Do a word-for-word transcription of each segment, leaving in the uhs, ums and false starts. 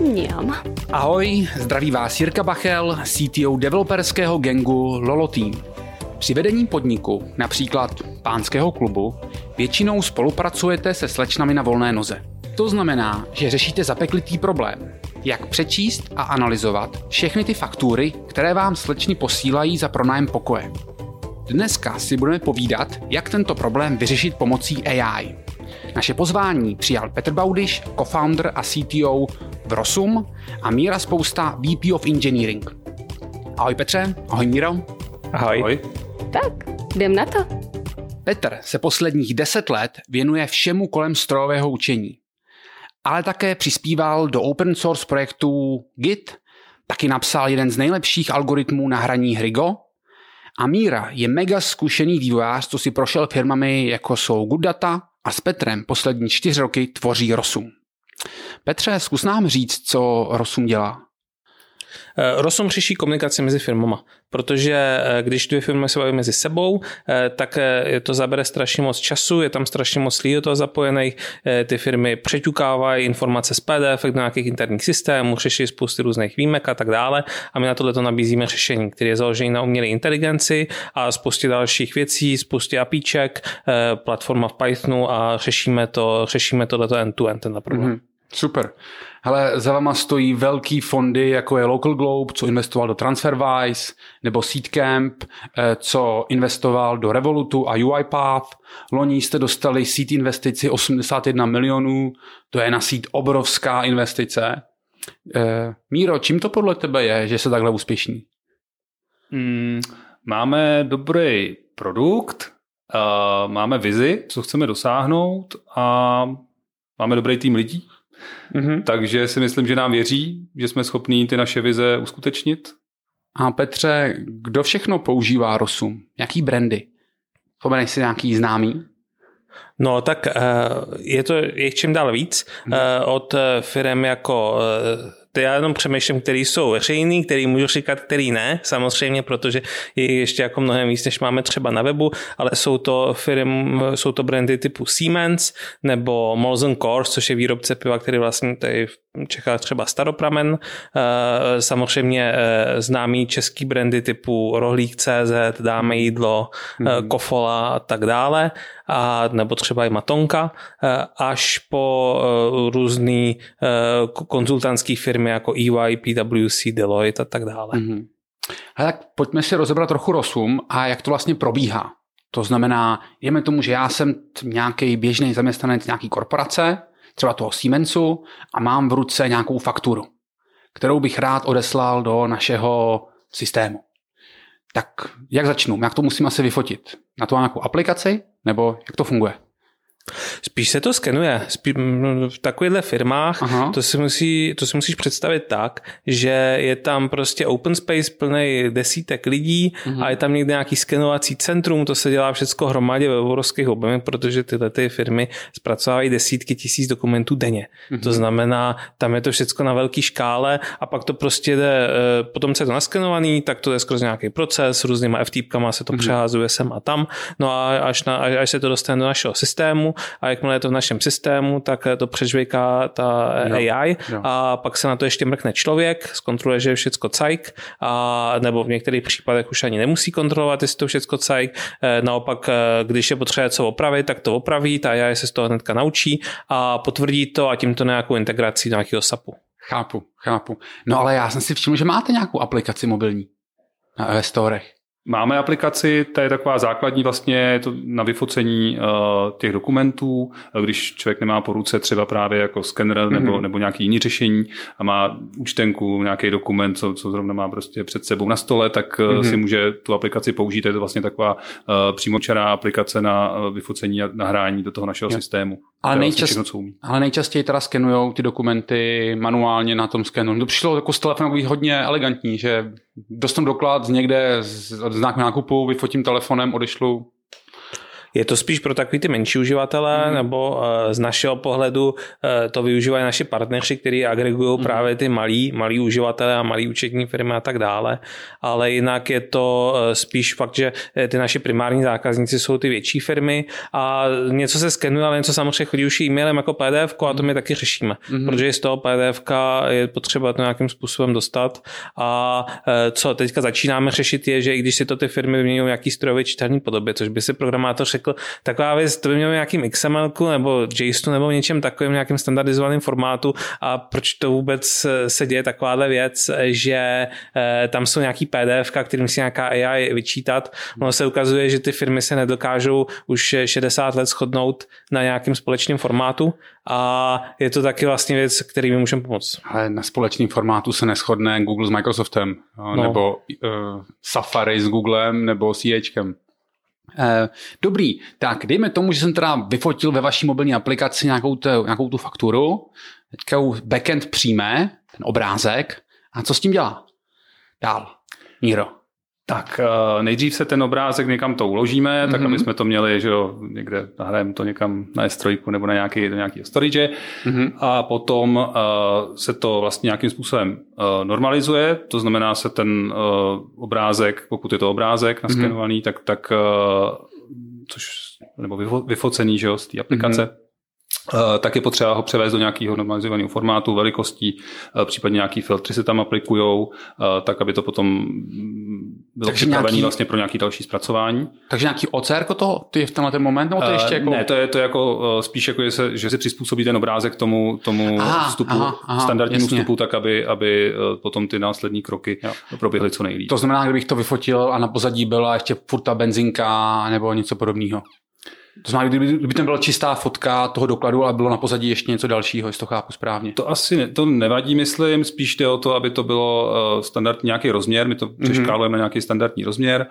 Mňam. Ahoj, zdraví vás Jirka Bachel, C T O developerského gangu Lolo Team. Při vedení podniku, například pánského klubu, většinou spolupracujete se slečnami na volné noze. To znamená, že řešíte zapeklitý problém. Jak přečíst a analyzovat všechny ty faktury, které vám slečny posílají za pronájem pokoje. Dneska si budeme povídat, jak tento problém vyřešit pomocí A I. Naše pozvání přijal Petr Baudyš, co-founder a C T O v Rosum a Míra Spousta, V P of Engineering. Ahoj Petře, ahoj Míro. Ahoj. ahoj. Tak, jdem na to. Petr se posledních deset let věnuje všemu kolem strojového učení, ale také přispíval do open source projektů Git, taky napsal jeden z nejlepších algoritmů na hraní hry Go a Míra je mega zkušený vývojář, co si prošel firmami jako jsou Good Data a s Petrem poslední čtyři roky tvoří Rosum. Petře, zkus nám říct, co Rosum dělá. Rosum řeší komunikaci mezi firmama, protože když dvě firmy se baví mezi sebou, tak to zabere strašně moc času, je tam strašně moc lidí do toho zapojených, ty firmy přeťukávají informace z P D F do nějakých interních systémů, řeší spousty různých výjimek a tak dále a my na tohleto nabízíme řešení, které je založené na umělé inteligenci a spoustě dalších věcí, spoustě apíček, platforma v Pythonu a řešíme to, řešíme tohleto end-to-end ten problém. Mm-hmm. Super. Hele, za váma stojí velký fondy, jako je Local Globe, co investoval do TransferWise, nebo Seedcamp, co investoval do Revolutu a UiPath. Loni jste dostali seed investici osmdesát jedna milionů, to je na seed obrovská investice. Míro, čím to podle tebe je, že jste takhle úspěšní? Hmm, máme dobrý produkt, uh, máme vizi, co chceme dosáhnout a máme dobrý tým lidí. Mm-hmm. Takže si myslím, že nám věří, že jsme schopní ty naše vize uskutečnit. A Petře, kdo všechno používá Rosum? Jaký brandy? Vzpomeneš si nějaký známý? No tak je to je čím dál víc. Hmm. Od firem jako... Já jenom přemýšlím, který jsou veřejný, který můžu říkat, který ne, samozřejmě, protože je ještě jako mnohem víc, než máme třeba na webu, ale jsou to firmy, jsou to brandy typu Siemens nebo Molson Coors, což je výrobce piva, který vlastně tady v Čechách třeba Staropramen, samozřejmě známý český brandy typu Rohlík tečka cé zet, Dáme jídlo, mm-hmm. Kofola a tak dále, a nebo třeba i Matonka, až po různý konzultantský firmy jako E Y, P W C, Deloitte a tak dále. Mm-hmm. A tak pojďme si rozebrat trochu Rosum a jak to vlastně probíhá. To znamená, jdeme tomu, že já jsem nějaký běžný zaměstnanec nějaký korporace, třeba toho Siemensu, a mám v ruce nějakou fakturu, kterou bych rád odeslal do našeho systému. Tak jak začnu? Jak to musím asi vyfotit? Na to mám nějakou aplikaci? Nebo jak to funguje? Spíš se to skenuje. Spíš v takovýchhle firmách to si, musí, to si musíš představit tak, že je tam prostě open space plný desítek lidí uh-huh. a je tam někde nějaký skenovací centrum, to se dělá všecko hromadě ve obrovských objemech, protože tyhle ty firmy zpracovávají desítky tisíc dokumentů denně. Uh-huh. To znamená, tam je to všecko na velký škále a pak to prostě jde, potom co je to naskenovaný, tak to jde skrz nějaký proces, různýma F T Pkama se to uh-huh. přeházuje sem a tam, no a až, na, až se to dostane do našeho systému, a jakmile je to v našem systému, tak to přežvejká ta jo, A I jo. a pak se na to ještě mrkne člověk, zkontroluje, že je všecko cajk, a nebo v některých případech už ani nemusí kontrolovat, jestli to všecko cajk. Naopak, když je potřeba co opravit, tak to opraví, ta A I se z toho hnedka naučí a potvrdí to a tím to nějakou integraci do nějakého sapu. Chápu, chápu. No ale já jsem si všiml, že máte nějakou aplikaci mobilní na iOS storech. Máme aplikaci, ta je taková základní vlastně to na vyfocení uh, těch dokumentů, když člověk nemá po ruce třeba právě jako skener mm-hmm. nebo, nebo nějaký jiný řešení a má účtenku, nějaký dokument, co, co zrovna má prostě před sebou na stole, tak mm-hmm. si může tu aplikaci použít. Je to vlastně taková uh, přímočará aplikace na uh, vyfocení a nahrání do toho našeho jo. systému. Ale, nejčast, všechno, ale nejčastěji teda skenujou ty dokumenty manuálně na tom skenu. To přišlo jako z telefonu hodně elegantní, že dostanu doklad z někde z, z nákupu, vyfotím telefonem, odešlu. Je to spíš pro takový ty menší uživatele, mm. nebo uh, z našeho pohledu uh, to využívají naši partneři, kteří agregují mm. právě ty malí, malí uživatele a malí účetní firmy a tak dále, ale jinak je to uh, spíš fakt, že ty naši primární zákazníci jsou ty větší firmy a něco se skenuje, ale něco samozřejmě chodí už e-mailem jako P D F a to my taky řešíme, mm. protože z toho P D F je potřeba to nějakým způsobem dostat a uh, co teďka začínáme řešit je, že i když si to ty firmy vyměňují nějaký strojově čitelný podobě, což by si programátor řekl, taková věc, to by mělo nějakým X M L ku nebo JSON nebo něčem takovým nějakým standardizovaným formátu a proč to vůbec se děje takováhle věc, že tam jsou nějaký P D F, který musí nějaká A I vyčítat. Ono se ukazuje, že ty firmy se nedokážou už šedesát let shodnout na nějakým společném formátu a je to taky vlastně věc, který my můžeme pomoct. Ale na společném formátu se neshodne Google s Microsoftem, no. nebo uh, Safari s Googlem, nebo C Hkem. Eh, dobrý, tak dejme tomu, že jsem teda vyfotil ve vaší mobilní aplikaci nějakou, te, nějakou tu fakturu, teďka backend přijme ten obrázek a co s tím dělá? Dál. Míro. Tak nejdřív se ten obrázek někam to uložíme, mm-hmm. tak aby jsme to měli, že jo, někde nahrajeme to někam na S tři nebo na nějaký, do nějakého storage mm-hmm. a potom uh, se to vlastně nějakým způsobem uh, normalizuje, to znamená se ten uh, obrázek, pokud je to obrázek naskenovaný, mm-hmm. tak, tak uh, což, nebo vyfo- vyfocený, že jo, z té aplikace, mm-hmm. Uh, tak je potřeba ho převést do nějakého normalizovaného formátu, velikostí, uh, případně nějaký filtry se tam aplikujou, uh, tak aby to potom bylo připravené vlastně pro nějaké další zpracování. Takže nějaký O C R toho? Ty je v tenhle ten moment? Nebo to uh, ještě jako... Ne, to je to jako uh, spíš jako, že, se, že si přizpůsobí ten obrázek tomu, tomu aha, vstupu, aha, aha, standardnímu jasně. vstupu, tak aby, aby uh, potom ty následní kroky jo. proběhly co nejlíp. To znamená, kdybych to vyfotil a na pozadí byla ještě furt ta benzinka nebo něco podobného. To znamená, kdyby, kdyby tam byla čistá fotka toho dokladu, ale bylo na pozadí ještě něco dalšího, jestli to chápu správně. To asi ne, to nevadí, myslím, spíš jde o to, aby to bylo uh, standardní nějaký rozměr, my to mm-hmm. přeškálujeme na nějaký standardní rozměr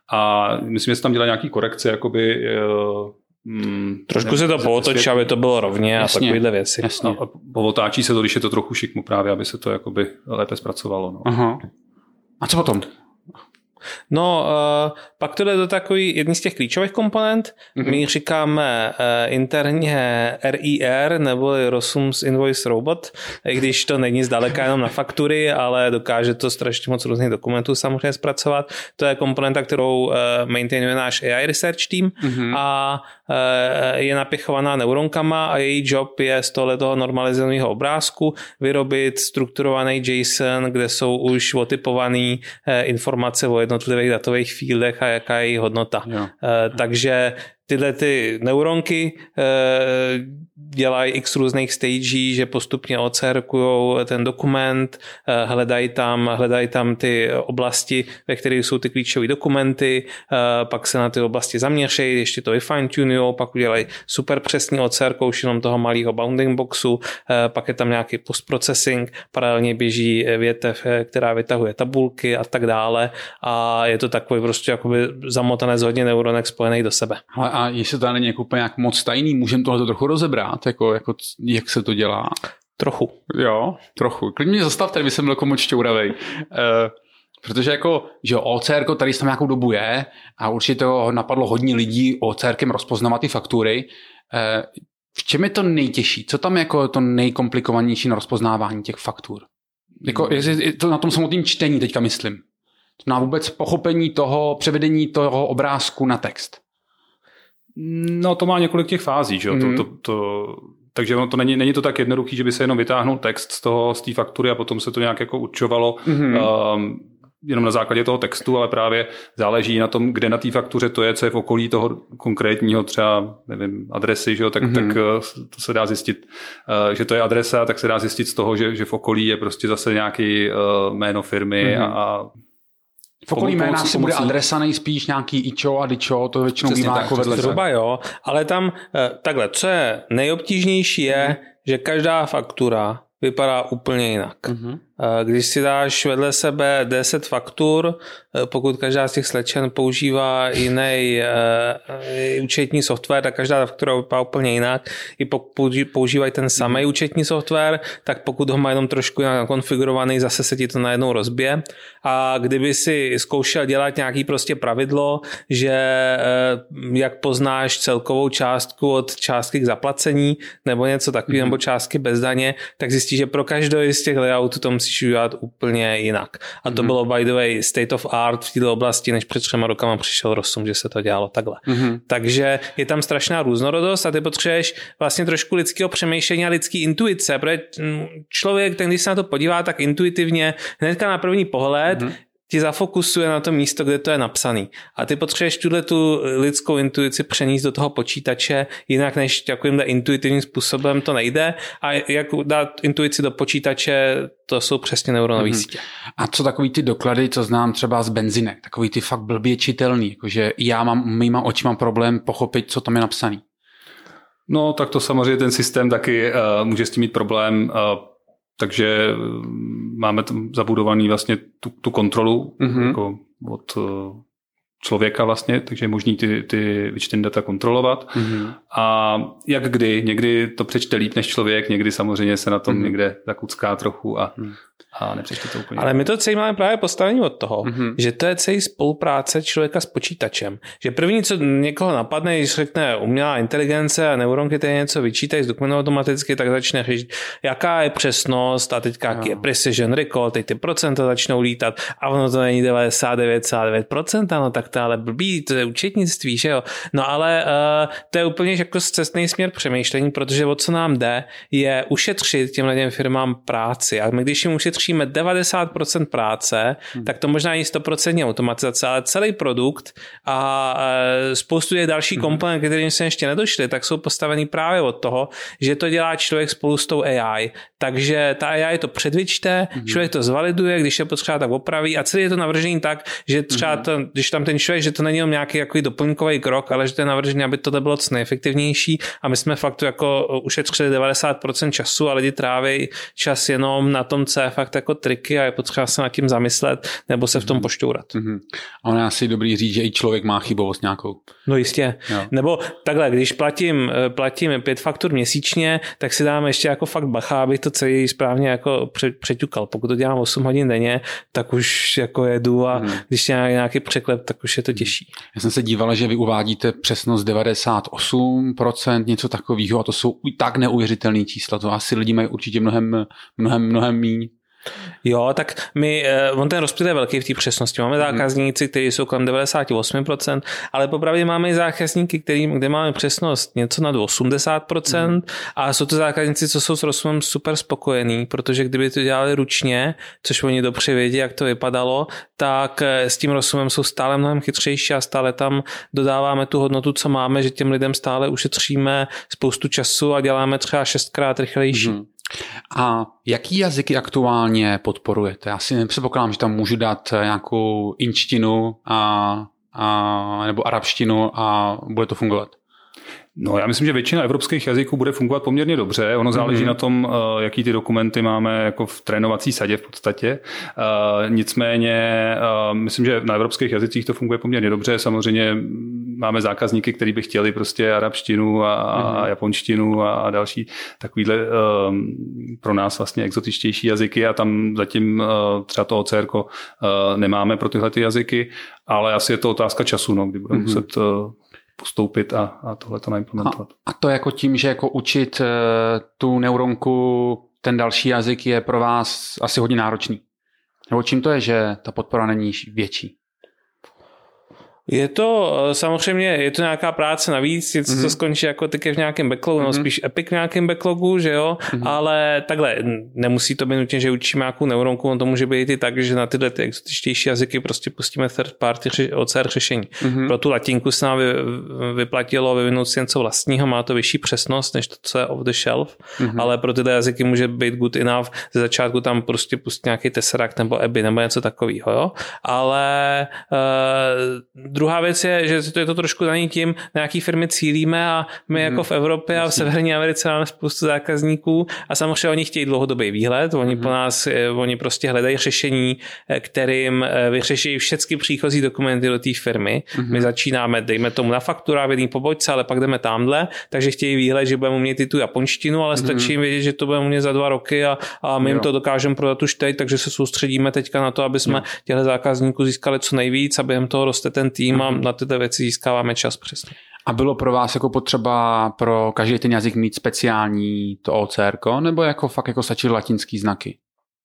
a myslím, že se tam dělá nějaký korekce, jakoby... Uh, mm, Trošku ne, se to pootočí, aby to bylo rovně jasně, a takovýhle věci. Jasně. A, a povotáčí se to, když je to trochu šikmu právě, aby se to jakoby lépe zpracovalo. No. Aha. A co potom? No, uh, pak to jde do takový jedný z těch klíčových komponent. Mm-hmm. My říkáme uh, interně R I R nebo Rossum's Invoice Robot, i když to není zdaleka jenom na faktury, ale dokáže to strašně moc různých dokumentů samozřejmě zpracovat. To je komponenta, kterou uh, maintainuje náš A I Research Team mm-hmm. a uh, je napichovaná neuronkama a její job je z tohoto normalizovaného obrázku vyrobit strukturovaný JSON, kde jsou už otypované uh, informace o jednotlivých datových fieldech a jaká je její hodnota. Jo. Uh, takže tyhle ty neuronky uh, dělají x různých stagí, že postupně ocerkujou ten dokument, uh, hledají tam, hledají tam ty oblasti, ve kterých jsou ty klíčové dokumenty, uh, pak se na ty oblasti zaměří, ještě to vyfine-tunujou, pak udělají super přesný ocerkou už jenom toho malého bounding boxu, uh, pak je tam nějaký postprocessing, paralelně běží větev, která vytahuje tabulky a tak dále a je to takový prostě jakoby zamotané z hodně neuronek spojených do sebe. A jestli to není jako úplně jak moc tajný, můžeme tohle trochu rozebrat, jako, jako, jak se to dělá? Trochu. Jo, trochu. Klidně mě zastavte, kdyby jsem byl jako moc šťouravej. Uh, protože jako, že O C R tady tam nějakou dobu je a určitě ho napadlo hodně lidí O C R kem rozpoznávat ty faktury. Uh, v čem je to nejtěžší? Co tam je jako to nejkomplikovanější na rozpoznávání těch faktur? Jako, je to na tom samotném čtení teďka myslím. Na vůbec pochopení toho, převedení toho obrázku na text. No to má několik těch fází, že jo? Mm. To, to, to, takže ono to není, není to tak jednoduchý, že by se jenom vytáhnul text z toho, z té faktury a potom se to nějak jako určovalo mm. um, jenom na základě toho textu, ale právě záleží na tom, kde na té faktuře to je, co je v okolí toho konkrétního třeba, nevím, adresy, že jo? Tak, mm. tak to se dá zjistit, uh, že to je adresa, tak se dá zjistit z toho, že, že v okolí je prostě zase nějaký uh, jméno firmy mm. a, a v okolí jména si bude adresa nejspíš nějaký ičo a dičo, to většinou bývá jako vedle. Zhruba jo, ale tam takhle, co je nejobtížnější je, mm. že každá faktura vypadá úplně jinak. Mm-hmm. Když si dáš vedle sebe deset faktur, pokud každá z těch slečen používá jiný uh, účetní software, tak každá faktura vypadá úplně jinak. I pokud používají ten samý mm. účetní software, tak pokud ho má jenom trošku nakonfigurovaný, zase se ti to najednou rozbije. A kdyby si zkoušel dělat nějaký prostě pravidlo, že uh, jak poznáš celkovou částku od částky k zaplacení, nebo něco takového, mm. nebo částky bez daně, tak zjistíš, že pro každý z těch layoutů to musíš udělat úplně jinak. A to mm. bylo by the way state of art v této oblasti, než před třema rokama přišel rozum, že se to dělalo takhle. Mm-hmm. Takže je tam strašná různorodost a ty potřebuješ vlastně trošku lidského přemýšlení a lidský intuice, protože člověk, ten když se na to podívá, tak intuitivně hnedka na první pohled mm-hmm. ti zafokusuje na to místo, kde to je napsaný. A ty potřebuješ tuhle tu lidskou intuici přenést do toho počítače, jinak než takovýmhle intuitivním způsobem to nejde. A jak dát intuici do počítače, to jsou přesně neuronové mm-hmm. sítě. A co takový ty doklady, co znám třeba z benzinek, takový ty fakt blbě čitelný, jakože já mám mýma očima problém pochopit, co tam je napsaný. No, tak to samozřejmě ten systém taky uh, může s tím mít problém, uh, takže máme tam zabudovaný vlastně tu, tu kontrolu mm-hmm. jako od uh, člověka vlastně, takže je možný ty, ty vyčtené data kontrolovat. Mm-hmm. A jak kdy, někdy to přečte líp než člověk, někdy samozřejmě se na tom mm-hmm. někde zakucká trochu a, mm. a nepřečte to úplně. Ale my to celý máme právě postavení od toho, mm-hmm. že to je celý spolupráce člověka s počítačem. Že první, co někoho napadne, když řekne umělá inteligence a neuronky tady něco vyčítají z dokumentu automaticky, tak začne řešit, jaká je přesnost a teďka jaký je precision recall, teď ty procenta začnou lítat a ono to není devadesát devět celá devět procent, no tak to ale blbý, to je účetnictví, že jo. No ale uh, to je úplně jako cestný směr přemýšlení, protože o co nám jde, je ušetřit těmhle firmám práci. A my když jim ušetříme devadesát procent práce, hmm. tak to možná není sto procent automatizace, ale celý produkt a uh, spoustu je další hmm. komponent, kterým se ještě nedošli, tak jsou postavený právě od toho, že to dělá člověk spolu s tou A I. Takže ta A I to předvyčte, hmm. člověk to zvaliduje, když je potřeba, tak opraví a celý je to navržený tak, že třeba hmm. to, když tam ten člověk, že to není jenom nějaký jako doplňkový krok, ale že to je navržený, aby to bylo co nejefektivnější a my jsme fakt jako ušetřili devadesát procent času a lidi tráví čas jenom na tom, co je fakt jako triky a je potřeba se nad tím zamyslet nebo se v tom pošťourat. Mm-hmm. A ono je asi dobrý říct, že i člověk má chybovost nějakou. No jistě. Jo. Nebo takhle, když platím, platím pět faktur měsíčně, tak si dám ještě jako fakt bacha, abych to celý správně jako přeťukal. Pokud to dělám osm hodin denně, tak už jako jedu a mm. když je nějaký překlep, tak už je to těžší. Já jsem se díval, že vy uvádíte přesnost devadesát osm procent, něco takového a to jsou tak neuvěřitelné čísla. To asi lidi mají určitě mnohem, mnohem, mnohem míň. Jo, tak my, on ten rozptyl je velký v té přesnosti. Máme zákazníci, kteří jsou kolem devadesát osm procent, ale popravdě máme i zákazníky, který, kde máme přesnost něco nad osmdesát procent mm. a jsou to zákazníci, co jsou s rozumem super spokojení, protože kdyby to dělali ručně, což oni dobře vědí, jak to vypadalo, tak s tím rozumem jsou stále mnohem chytřejší a stále tam dodáváme tu hodnotu, co máme, že těm lidem stále ušetříme spoustu času a děláme třeba šestkrát rychlejší. Mm. A jaký jazyky aktuálně podporujete? Já si nepředpokládám, že tam můžu dát nějakou inčtinu a, a, nebo arabštinu a bude to fungovat. No, já myslím, že většina evropských jazyků bude fungovat poměrně dobře. Ono záleží mm-hmm. na tom, jaký ty dokumenty máme jako v trénovací sadě v podstatě. Nicméně myslím, že na evropských jazycích to funguje poměrně dobře. Samozřejmě máme zákazníky, kteří by chtěli prostě arabštinu a, a mm-hmm. japonštinu a další takovýhle pro nás vlastně exotičtější jazyky a tam zatím třeba to O C R ko nemáme pro tyhle ty jazyky, ale asi je to otázka času, no, kdy budeme mm-hmm. muset postoupit a, a tohle to naimplementovat. A, a to jako tím, že jako učit uh, tu neuronku, ten další jazyk je pro vás asi hodně náročný. Nebo čím to je, že ta podpora není větší? Je to samozřejmě, je to nějaká práce navíc, je to, mm-hmm. co skončí jako taky v nějakém backlogu, mm-hmm. no spíš Epic v nějakém backlogu, že jo, mm-hmm. ale takhle, nemusí to být nutně, že učíme nějakou neuronku, on to může být i tak, že na tyhle ty exotičtější jazyky prostě pustíme third party O C R řešení. Mm-hmm. Pro tu latinku se nám vy, vyplatilo vyvinout si něco vlastního, má to vyšší přesnost, než to, co je off the shelf, mm-hmm. ale pro tyhle jazyky může být good enough, ze začátku tam prostě pustit nějaký Tesseract nebo Ebi nebo něco takového, jo, ale uh, druhá věc je, že to je to trošku daný tím, na jaký firmy cílíme a my jako v Evropě a v Severní Americe máme spoustu zákazníků a samozřejmě oni chtějí dlouhodobý výhled, oni po nás, oni prostě hledají řešení, kterým vyřeší všechny příchozí dokumenty do té firmy. My začínáme, dejme tomu na faktura v jedné pobočce, ale pak jdeme tamhle, takže chtějí výhled, že budeme umět i tu japonštinu, ale stačí jim vědět, že to budeme umět za dva roky a, a my jim to dokážeme prodat už teď, takže se soustředíme teďka na to, aby jsme těchto zákazníků získali co nejvíc a během toho roste ten tým a na tyto věci získáváme čas přesně. A bylo pro vás jako potřeba pro každý ten jazyk mít speciální to O C R ko, nebo jako fakt jako stačí latinský znaky?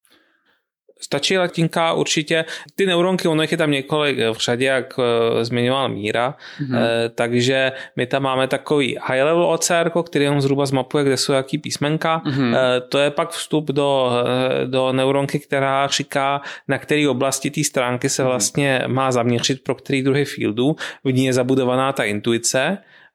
Stačí latinka určitě. Ty neuronky, ono je tam několik v řadě, jak zmiňoval Míra, mm-hmm. e, takže my tam máme takový high level O C R, který on zhruba zmapuje, kde jsou jaký písmenka. Mm-hmm. E, to je pak vstup do, do neuronky, která říká, na který oblasti té stránky se vlastně mm-hmm. má zaměřit pro který druhý fieldu. V ní je zabudovaná ta intuice.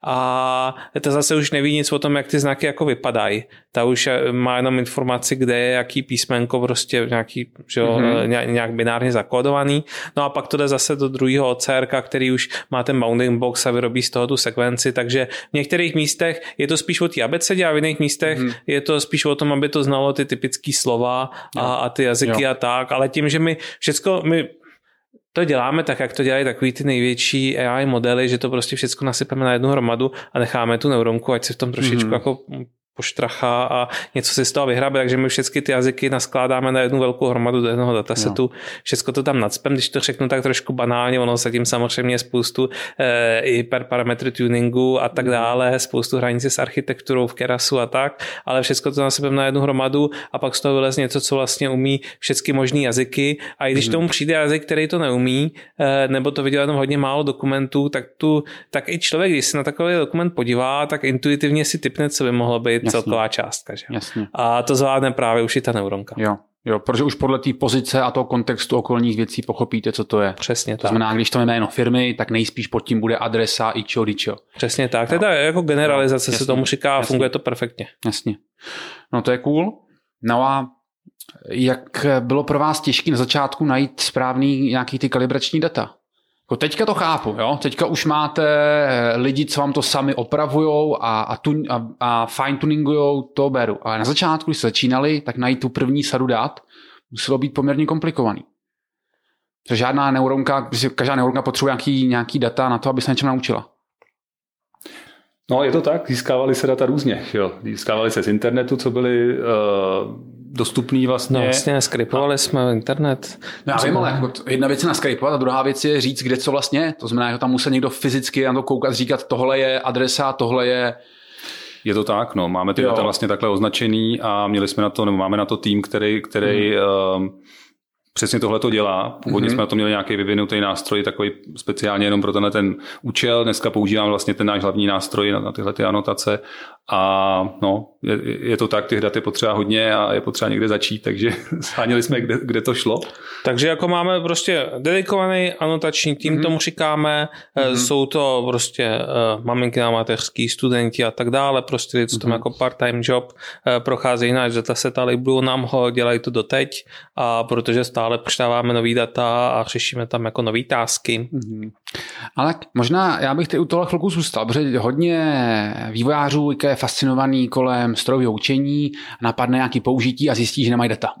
A to zase už neví nic o tom, jak ty znaky jako vypadají. Ta už má jenom informaci, kde je jaký písmenko prostě nějaký, že jo, mm-hmm. nějak binárně zakódovaný. No a pak to jde zase do druhého O C R, který už má ten bounding box a vyrobí z toho tu sekvenci, takže v některých místech je to spíš o té abecedě a v jiných místech mm-hmm. je to spíš o tom, aby to znalo ty typické slova a, a ty jazyky jo. a tak, ale tím, že my všecko, my to děláme tak, jak to dělají takový ty největší A I modely, že to prostě všechno nasypeme na jednu hromadu a necháme tu neuronku, ať se v tom trošičku mm. jako poštrachá a něco si z toho vyhrabe, takže my všechny ty jazyky naskládáme na jednu velkou hromadu do jednoho datasetu. No. Všechno to tam nacpem, když to řeknu tak trošku banálně, ono se tím samozřejmě je spoustu e, i per parametry tuningu a tak dále, spoustu hranici s architekturou v Kerasu a tak, ale všechno to nasypem na jednu hromadu a pak z toho vyleze něco, co vlastně umí všechny možný jazyky a i když mm. tomu přijde jazyk, který to neumí, e, nebo to viděl jenom hodně málo dokumentů, tak, tu, tak i člověk, když se na takový dokument podívá, tak intuitivně si tipne, co by mohlo být Jasně. celková částka. Že? Jasně. A to zvládne právě už i ta neuronka. Jo, jo, protože už podle té pozice a toho kontextu okolních věcí pochopíte, co to je. Přesně to tak. To znamená, když to je jméno firmy, tak nejspíš pod tím bude adresa ičo, dičo. Přesně tak. No. To je jako generalizace, no, se tomu říká a funguje to perfektně. Jasně. No to je cool. No a jak bylo pro vás těžké na začátku najít správný nějaký ty kalibrační data? Jako teďka to chápu, jo? Teďka už máte lidi, co vám to sami opravujou a, a, tun, a, a fine-tuningujou, to beru. Ale na začátku, když se začínali, tak najít tu první sadu dat muselo být poměrně komplikovaný. Protože žádná neuronka, každá neuronka potřebuje nějaký, nějaký data na to, aby se něčem naučila. No je to tak, získávali se data různě. Jo? Získávali se z internetu, co byly... Uh... dostupný vlastně. No vlastně skripovali jsme internet. No já vím, ale jako jedna věc je naskripovat a druhá věc je říct, kde co vlastně je. To znamená, že tam musí někdo fyzicky na to koukat, říkat, tohle je adresa, tohle je... Je to tak, no. Máme ty jo. data vlastně takhle označený a měli jsme na to, nebo máme na to tým, který, který hmm. um, přesně tohle to dělá. Původně mm-hmm. jsme na to měli nějaký vyvinutý nástroj, takový speciálně jenom pro tenhle ten účel. Dneska používám vlastně ten náš hlavní nástroj na, na tyhle ty anotace. A no, je, je to tak, těch dat je potřeba hodně a je potřeba někde začít, takže sháněli jsme, kde, kde to šlo. Takže jako máme prostě dedikovaný anotační tým, mm-hmm. tomu říkáme, mm-hmm. jsou to prostě uh, maminky na mateřský, studenti a tak dále, prostě co tam mm-hmm. jako part-time job, uh, procházejí náš dataset, ale liblují nám ho, dělají to doteď, a protože stále přidáváme nový data a řešíme tam jako nový tásky. Mm-hmm. Ale možná já bych tady u tohle chvilku zůstal, protože hodně vývojářů je fascinovaný kolem strojového učení, napadne nějaký použití a zjistí, že nemají data.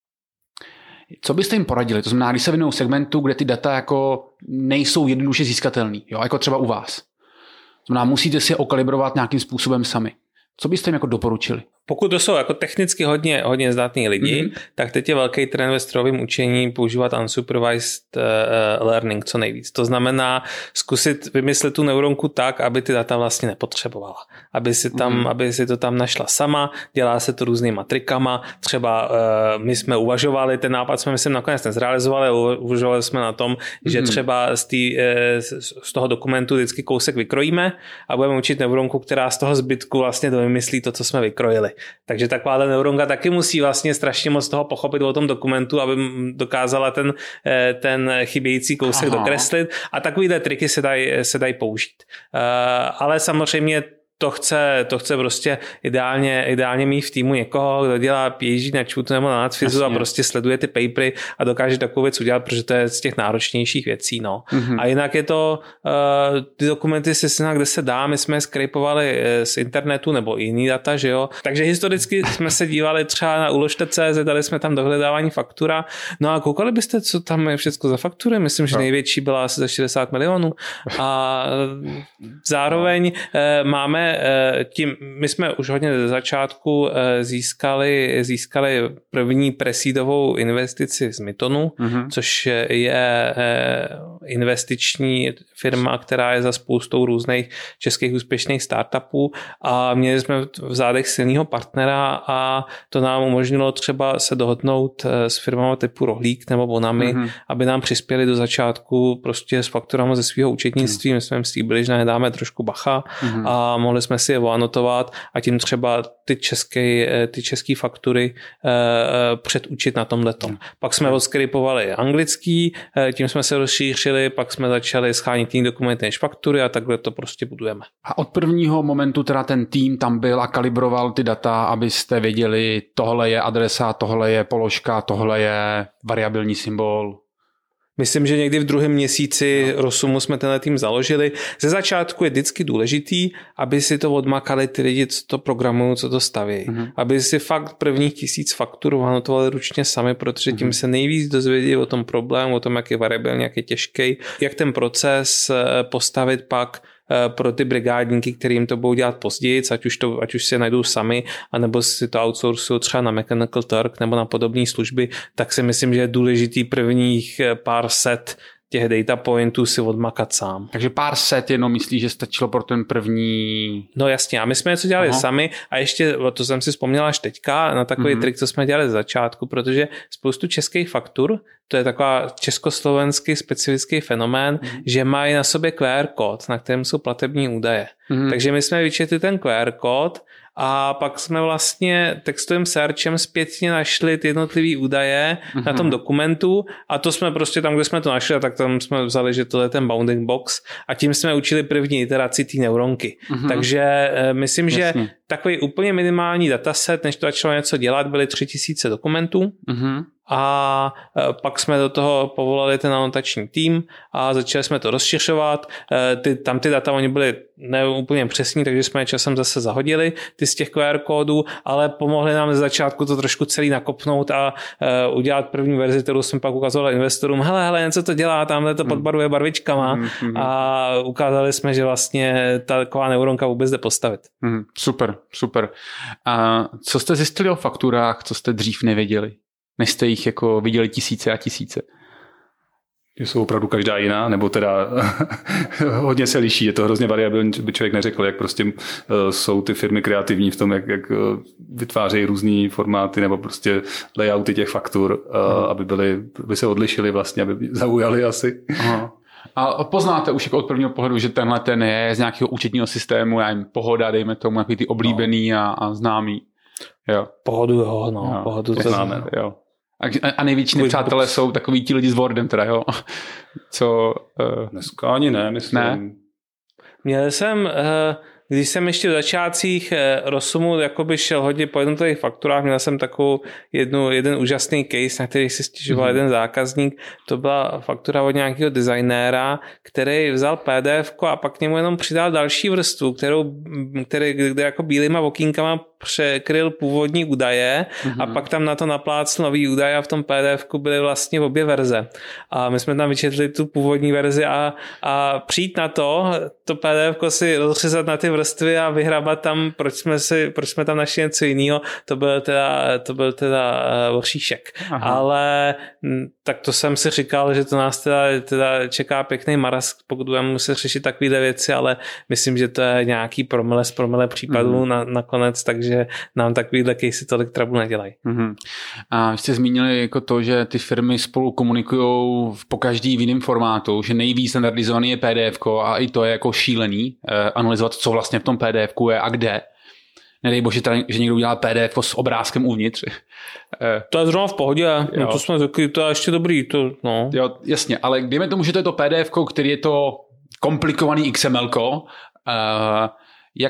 Co byste jim poradili? To znamená, když se věnují segmentu, kde ty data jako nejsou jednoduše získatelný, jo? Jako třeba u vás. To znamená, musíte si je okalibrovat nějakým způsobem sami. Co byste jim jako doporučili? Pokud to jsou jako technicky hodně, hodně zdatní lidi, mm-hmm. tak teď je velký trend ve strojovém učení používat unsupervised uh, learning co nejvíc. To znamená zkusit vymyslet tu neuronku tak, aby ty data vlastně nepotřebovala. Aby si, tam, mm-hmm. aby si to tam našla sama, dělá se to různýma trikama. Třeba uh, my jsme uvažovali, ten nápad jsme myslím nakonec nezrealizovali, ale uvažovali jsme na tom, mm-hmm. že třeba z, tý, uh, z toho dokumentu vždycky kousek vykrojíme a budeme učit neuronku, která z toho zbytku vlastně vymyslí to, co jsme vykrojili. Takže taková neuronka taky musí vlastně strašně moc toho pochopit o tom dokumentu, aby dokázala ten, ten chybějící kousek Aha. dokreslit a takovýhle triky se dají se dají použít. Ale samozřejmě to chce, to chce prostě ideálně, ideálně mít v týmu někoho, kdo dělá P H D na Čutu nebo na Natfizu a prostě sleduje ty papery a dokáže takovou věc udělat, protože to je z těch náročnějších věcí. No. Mm-hmm. A jinak je to, uh, ty dokumenty si snad, kde se dá, my jsme je skrypovali z internetu nebo jiný data, že jo. Takže historicky jsme se dívali třeba na uložte tečka cé zet, dali jsme tam dohledávání faktura. No a koukali byste, co tam je všechno za faktury? Myslím, že největší byla asi za šedesát milionů. A zároveň uh, máme tím, my jsme už hodně ze začátku získali, získali první presídovou investici z Mytonu, mm-hmm. což je investiční firma, která je za spoustou různých českých úspěšných startupů a měli jsme v zádech silného partnera a to nám umožnilo třeba se dohodnout s firmami typu Rohlík nebo Bonami, mm-hmm. aby nám přispěli do začátku prostě s fakturami ze svého účetnictví. Mm-hmm. My jsme jim slíbili, že nedáme trošku bacha mm-hmm. a mohli jsme si je anotovat a tím třeba ty české ty české faktury uh, předučit na tomhletom. Hmm. Pak jsme odskrypovali anglický, uh, tím jsme se rozšířili, pak jsme začali schánět jiný dokumenty než faktury a takhle to prostě budujeme. A od prvního momentu teda ten tým tam byl a kalibroval ty data, abyste věděli, tohle je adresa, tohle je položka, tohle je variabilní symbol. Myslím, že někdy v druhém měsíci Rosumu jsme tenhle tým založili. Ze začátku je vždycky důležitý, aby si to odmakali ty lidi, co to programují, co to staví. Mm-hmm. Aby si fakt prvních tisíc faktur anotovali ručně sami, protože tím mm-hmm. se nejvíc dozvědí o tom problému, o tom, jak je variabilní, jak je těžký, jak ten proces postavit pak pro ty brigádníky, kterým to budou dělat později, ať už, to, ať už si najdou sami, anebo si to outsourcují třeba na Mechanical Turk nebo na podobné služby, tak si myslím, že je důležitý prvních pár set těch data pointů si odmakat sám. Takže pár set jenom myslíš, že stačilo pro ten první... No jasně, a my jsme něco dělali Aha. sami a ještě, to jsem si vzpomněla až teďka, na takový mm-hmm. trik, co jsme dělali z začátku, protože spoustu českých faktur, to je taková československý specifický fenomén, mm-hmm. že mají na sobě Q R kód, na kterém jsou platební údaje. Mm-hmm. Takže my jsme vyčetli ten Q R kód a pak jsme vlastně textovým searchem zpětně našli ty jednotlivé údaje mm-hmm. na tom dokumentu a to jsme prostě tam, kde jsme to našli, tak tam jsme vzali, že to je ten bounding box a tím jsme učili první iteraci té neuronky. Mm-hmm. Takže myslím, Jasně. že takový úplně minimální dataset, než to začalo něco dělat, byly tři tisíce dokumentů. Mm-hmm. A pak jsme do toho povolali ten anotační tým a začali jsme to rozšiřovat. Ty, tam ty data, oni byly neúplně přesní, takže jsme je časem zase zahodili, ty z těch Q R kódů, ale pomohli nám z začátku to trošku celý nakopnout a uh, udělat první verzi, kterou jsme pak ukazovali investorům. Hele, hele, něco to dělá, tamhle to podbarvuje barvičkama mm, mm, a ukázali jsme, že vlastně ta taková neuronka vůbec jde postavit. Mm, super, super. A co jste zjistili o fakturách, co jste dřív nevěděli? Než jste jich jako viděli tisíce a tisíce. Že jsou opravdu každá jiná, nebo teda hodně se liší, je to hrozně variabilní, by člověk neřekl, jak prostě uh, jsou ty firmy kreativní v tom, jak, jak uh, vytvářejí různý formáty nebo prostě layouty těch faktur, uh, hmm. aby byly, aby se odlišily vlastně, aby zaujali asi. Aha. A poznáte už jako od prvního pohledu, že tenhle ten je z nějakého účetního systému, já jim Pohoda, dejme tomu, jaký ty oblíbený no. a, a známý. Jo. Pohodu, jo, no. Jo, pohodu to známe, jo. A, a největší nepřátelé jsou takový ti lidi s Wordem teda, jo. Co... Uh... Dneska ani ne, myslím. Ne? Měl jsem... Uh... Když jsem ještě v začátcích Rosumu jakoby šel hodně po jednotlivých fakturách, měl jsem takovou jednu, jeden úžasný case, na který si stěžoval mm-hmm. jeden zákazník. To byla faktura od nějakého designéra, který vzal P D F a pak k němu jenom přidal další vrstvu, kterou, který, kde jako bílýma okýnkama překryl původní údaje mm-hmm. a pak tam na to naplácl nový údaje a v tom P D F byly vlastně obě verze. A my jsme tam vyčetli tu původní verzi a, a přijít na to, to P D F si rozřezat na ty vrstvy a vyhrabat tam, proč jsme, si, proč jsme tam našli něco jiného, to byl teda, to byl teda uh, oříšek. Ale m, tak to jsem si říkal, že to nás teda, teda čeká pěkný maraz, pokud budeme muset řešit takovéhle věci, ale myslím, že to je nějaký promile z promile případů mm. na, nakonec, takže nám takovýhle casey tolik trouble nedělají. Mm-hmm. A vy jste zmínili jako to, že ty firmy spolu komunikují po každý v jiném formátu, že nejvíc standardizovaný je P D F a i to je jako šílený eh, analyzovat, co vlastně v tom P D F je a kde. Nedej bože, že někdo udělá P D F s obrázkem uvnitř. Eh, to je zrovna v pohodě, no, to jsme řekli, to je ještě dobrý. To, no. Jo, jasně, ale dejme tomu, že to je to P D F, který je to komplikovaný X M L ko, eh, jak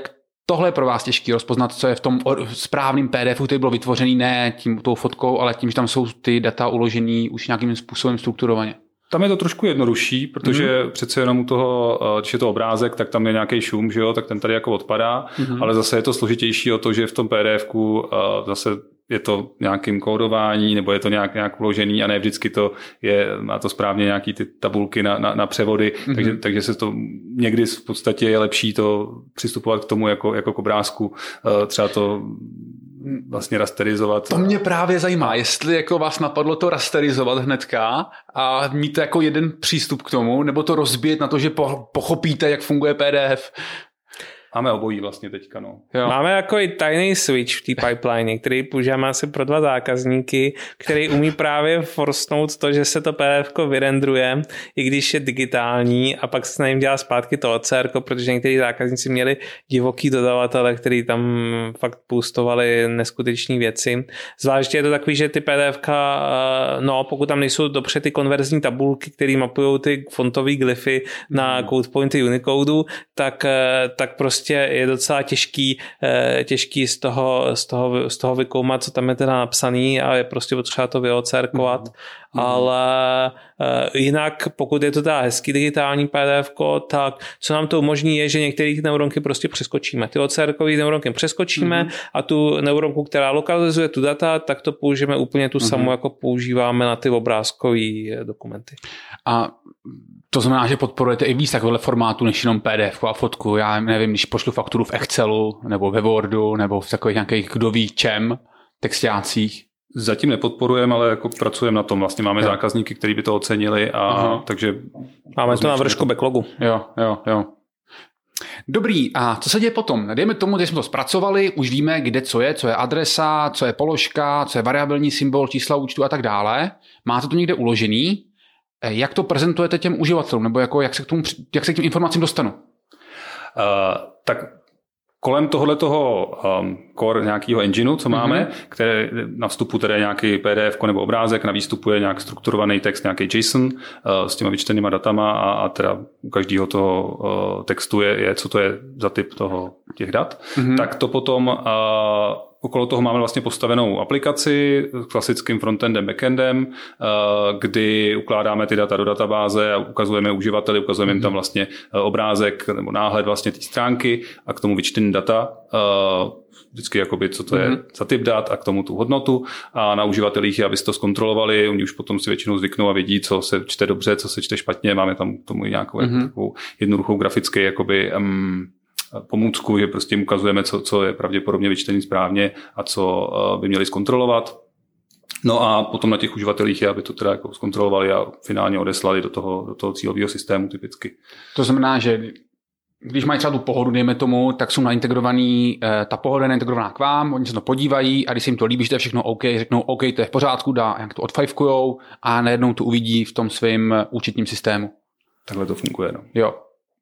tohle je pro vás těžký rozpoznat, co je v tom správném P D F, který byl vytvořený ne tím tou fotkou, ale tím, že tam jsou ty data uložený už nějakým způsobem strukturovaně. Tam je to trošku jednodušší, protože mm. přece jenom u toho, když je to obrázek, tak tam je nějaký šum, že jo, tak ten tady jako odpadá, mm. ale zase je to složitější o to, že v tom PDFku zase je to nějakým kódování, nebo je to nějak, nějak uložený a ne vždycky to je, má to správně nějaký ty tabulky na, na, na převody, mm-hmm. takže, takže se to někdy v podstatě je lepší to přistupovat k tomu jako, jako k obrázku, třeba to vlastně rasterizovat. To mě právě zajímá, jestli jako vás napadlo to rasterizovat hnedka a mít jako jeden přístup k tomu, nebo to rozbít na to, že pochopíte, jak funguje P D F. Máme obojí vlastně teďka, no. Jo. Máme jako i tajný switch v té pipeline, který používáme asi pro dva zákazníky, který umí právě forsnout to, že se to P D F vyrendruje, i když je digitální a pak se na jim dělá zpátky to O C R, protože někteří zákazníci měli divoký dodavatele, který tam fakt pustovali neskutečné věci. Zvláště je to takový, že ty PDFka, no pokud tam nejsou dobře ty konverzní tabulky, které mapují ty fontové glyfy na code pointy Unicodu, tak, tak prostě je docela těžký, těžký z toho, z toho, z toho vykoumat, co tam je teda napsaný a je prostě potřeba to vyocérkovat. Mm. Ale jinak, pokud je to teda hezký digitální PDFko, tak co nám to umožní je, že některé neuronky prostě přeskočíme. Ty océrkový neuronky přeskočíme mm. a tu neuronku, která lokalizuje tu data, tak to použijeme úplně tu mm. samou, jako používáme na ty obrázkové dokumenty. A to znamená, že podporujete i víc takovéhle formátu než jenom P D F a fotku. Já nevím, když pošlu fakturu v Excelu nebo ve Wordu nebo v takových nějakých kdo ví čem textácích. Zatím nepodporujeme, ale jako pracujeme na tom. Vlastně máme jo. zákazníky, kteří by to ocenili a Aha. takže... Máme to na vršku backlogu. Jo, jo, jo. Dobrý, a co se děje potom? Dejme tomu, že jsme to zpracovali, už víme, kde co je, co je adresa, co je položka, co je variabilní symbol, čísla účtu a tak dále. Máte to někde uložený? Jak to prezentujete těm uživatelům, nebo jako jak se k tomu, jak se k těm informacím dostanu? Uh, tak kolem tohohletoho um, core nějakého engineu, co máme, mm-hmm. které na vstupu tedy nějaký P D F nebo obrázek, na výstupu je nějak strukturovaný text, nějaký JSON uh, s těma vyčtenýma datama a, a teda u každého toho uh, textu je, je, co to je za typ toho, těch dat. Mm-hmm. Tak to potom uh, okolo toho máme vlastně postavenou aplikaci s klasickým frontendem, backendem, kdy ukládáme ty data do databáze a ukazujeme uživateli, ukazujeme jim tam vlastně obrázek nebo náhled vlastně té stránky a k tomu vyčtený data, vždycky jakoby, co to je mm-hmm. za typ dat a k tomu tu hodnotu a na uživatelích je, aby si to zkontrolovali, oni už potom si většinou zvyknou a vědí, co se čte dobře, co se čte špatně, máme tam k tomu nějakou mm-hmm. takovou jednoduchou grafickou jakoby um, pomůcku, že prostě jim ukazujeme, co, co je pravděpodobně vyčtený správně a co by měli zkontrolovat. No a potom na těch uživatelích je, aby to teda jako zkontrolovali a finálně odeslali do toho, do toho cílového systému typicky. To znamená, že když mají třeba tu pohodu, dejme tomu, tak jsou naintegrovaný, ta pohoda je naintegrovaná k vám, oni se to podívají a když se jim to líbí, že to je všechno OK, řeknou OK, to je v pořádku, dá, jak to odfajfkujou a najednou to uvidí v tom svém účetním systému. Takhle to funguje, no. Jo.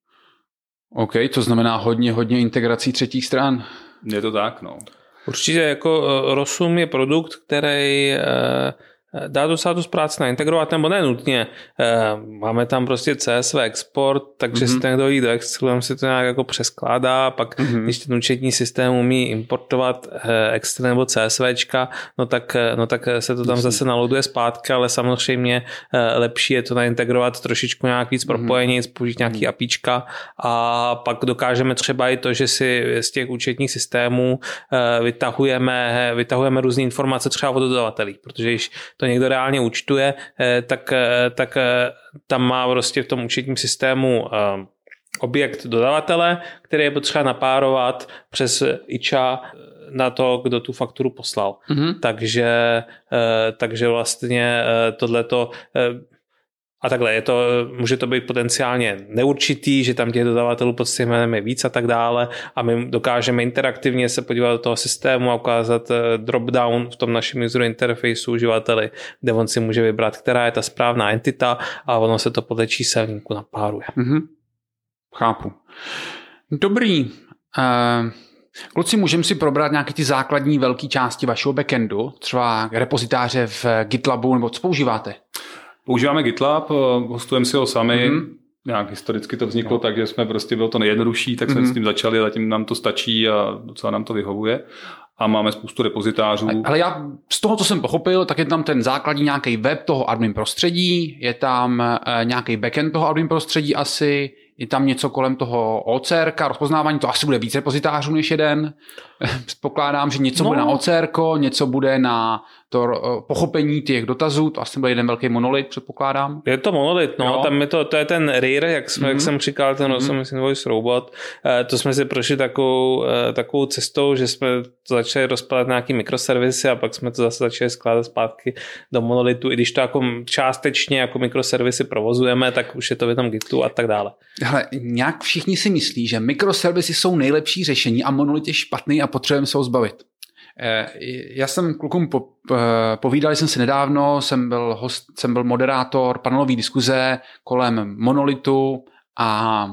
OK, to znamená hodně, hodně integrací třetích stran. Je to tak, no. Určitě jako Rosum je produkt, který dá docela tu práci naintegrovat, nebo ne nutně. Máme tam prostě C S V export, takže mm-hmm. si ten, kdo jde do Excelu, si to nějak jako přeskládá, pak mm-hmm. když ten účetní systém umí importovat Excel nebo CSVčka, no tak, no tak se to tam mm-hmm. zase naloaduje zpátky, ale samozřejmě lepší je to naintegrovat trošičku nějak víc propojení, mm-hmm. použít nějaký APIčka a pak dokážeme třeba i to, že si z těch účetních systémů vytahujeme, vytahujeme různé informace třeba od dodavatelů, protože když to někdo reálně účtuje, tak, tak tam má prostě v tom účetním systému objekt dodavatele, který je potřeba napárovat přes iča na to, kdo tu fakturu poslal. Mm-hmm. Takže, takže vlastně tohleto a takhle, je to, může to být potenciálně neurčitý, že tam těch dodavatelů pod systémem je víc a tak dále a my dokážeme interaktivně se podívat do toho systému a ukázat drop-down v tom našem user interfaceu uživateli, kde on si může vybrat, která je ta správná entita a ono se to podle číselníku napáruje. Mm-hmm. Chápu. Dobrý. Uh... Kluci, můžeme si probrat nějaké ty základní velké části vašeho backendu, třeba repozitáře v GitLabu, nebo co používáte? Používáme GitLab, hostujeme si ho sami, mm-hmm. nějak historicky to vzniklo, no. takže jsme prostě bylo to nejjednodušší, tak jsme mm-hmm. s tím začali, zatím nám to stačí a docela nám to vyhovuje. A máme spoustu repozitářů. Ale já z toho, co jsem pochopil, tak je tam ten základní nějaký web toho admin prostředí, je tam e, nějaký backend toho admin prostředí asi, je tam něco kolem toho O C R, rozpoznávání, to asi bude víc repozitářů než jeden. Předpokládám, že něco no. bude na O C R, něco bude na to pochopení těch dotazů, to asi bude jeden velký monolit, předpokládám. Je to monolit, no, jo. Tam je to, to je ten R I R, jak, jsme, mm-hmm. jak jsem říkal, ten Awesome mm-hmm. Invoice Robot. E, to jsme si prošli takovou, e, takovou cestou, že jsme to začali rozpadat nějaký mikroservisy a pak jsme to zase začali skládat zpátky do monolitu, i když to jako částečně jako mikroservisy provozujeme, tak už je to v tom Gitu a tak dále. Hele, nějak všichni si myslí, že mikroservisy jsou nejlepší řešení a monolit je špatný a potřebujeme se ho zbavit. Já jsem klukům po, povídal jsem si nedávno, jsem byl host, jsem byl moderátor panelové diskuze kolem monolitu a,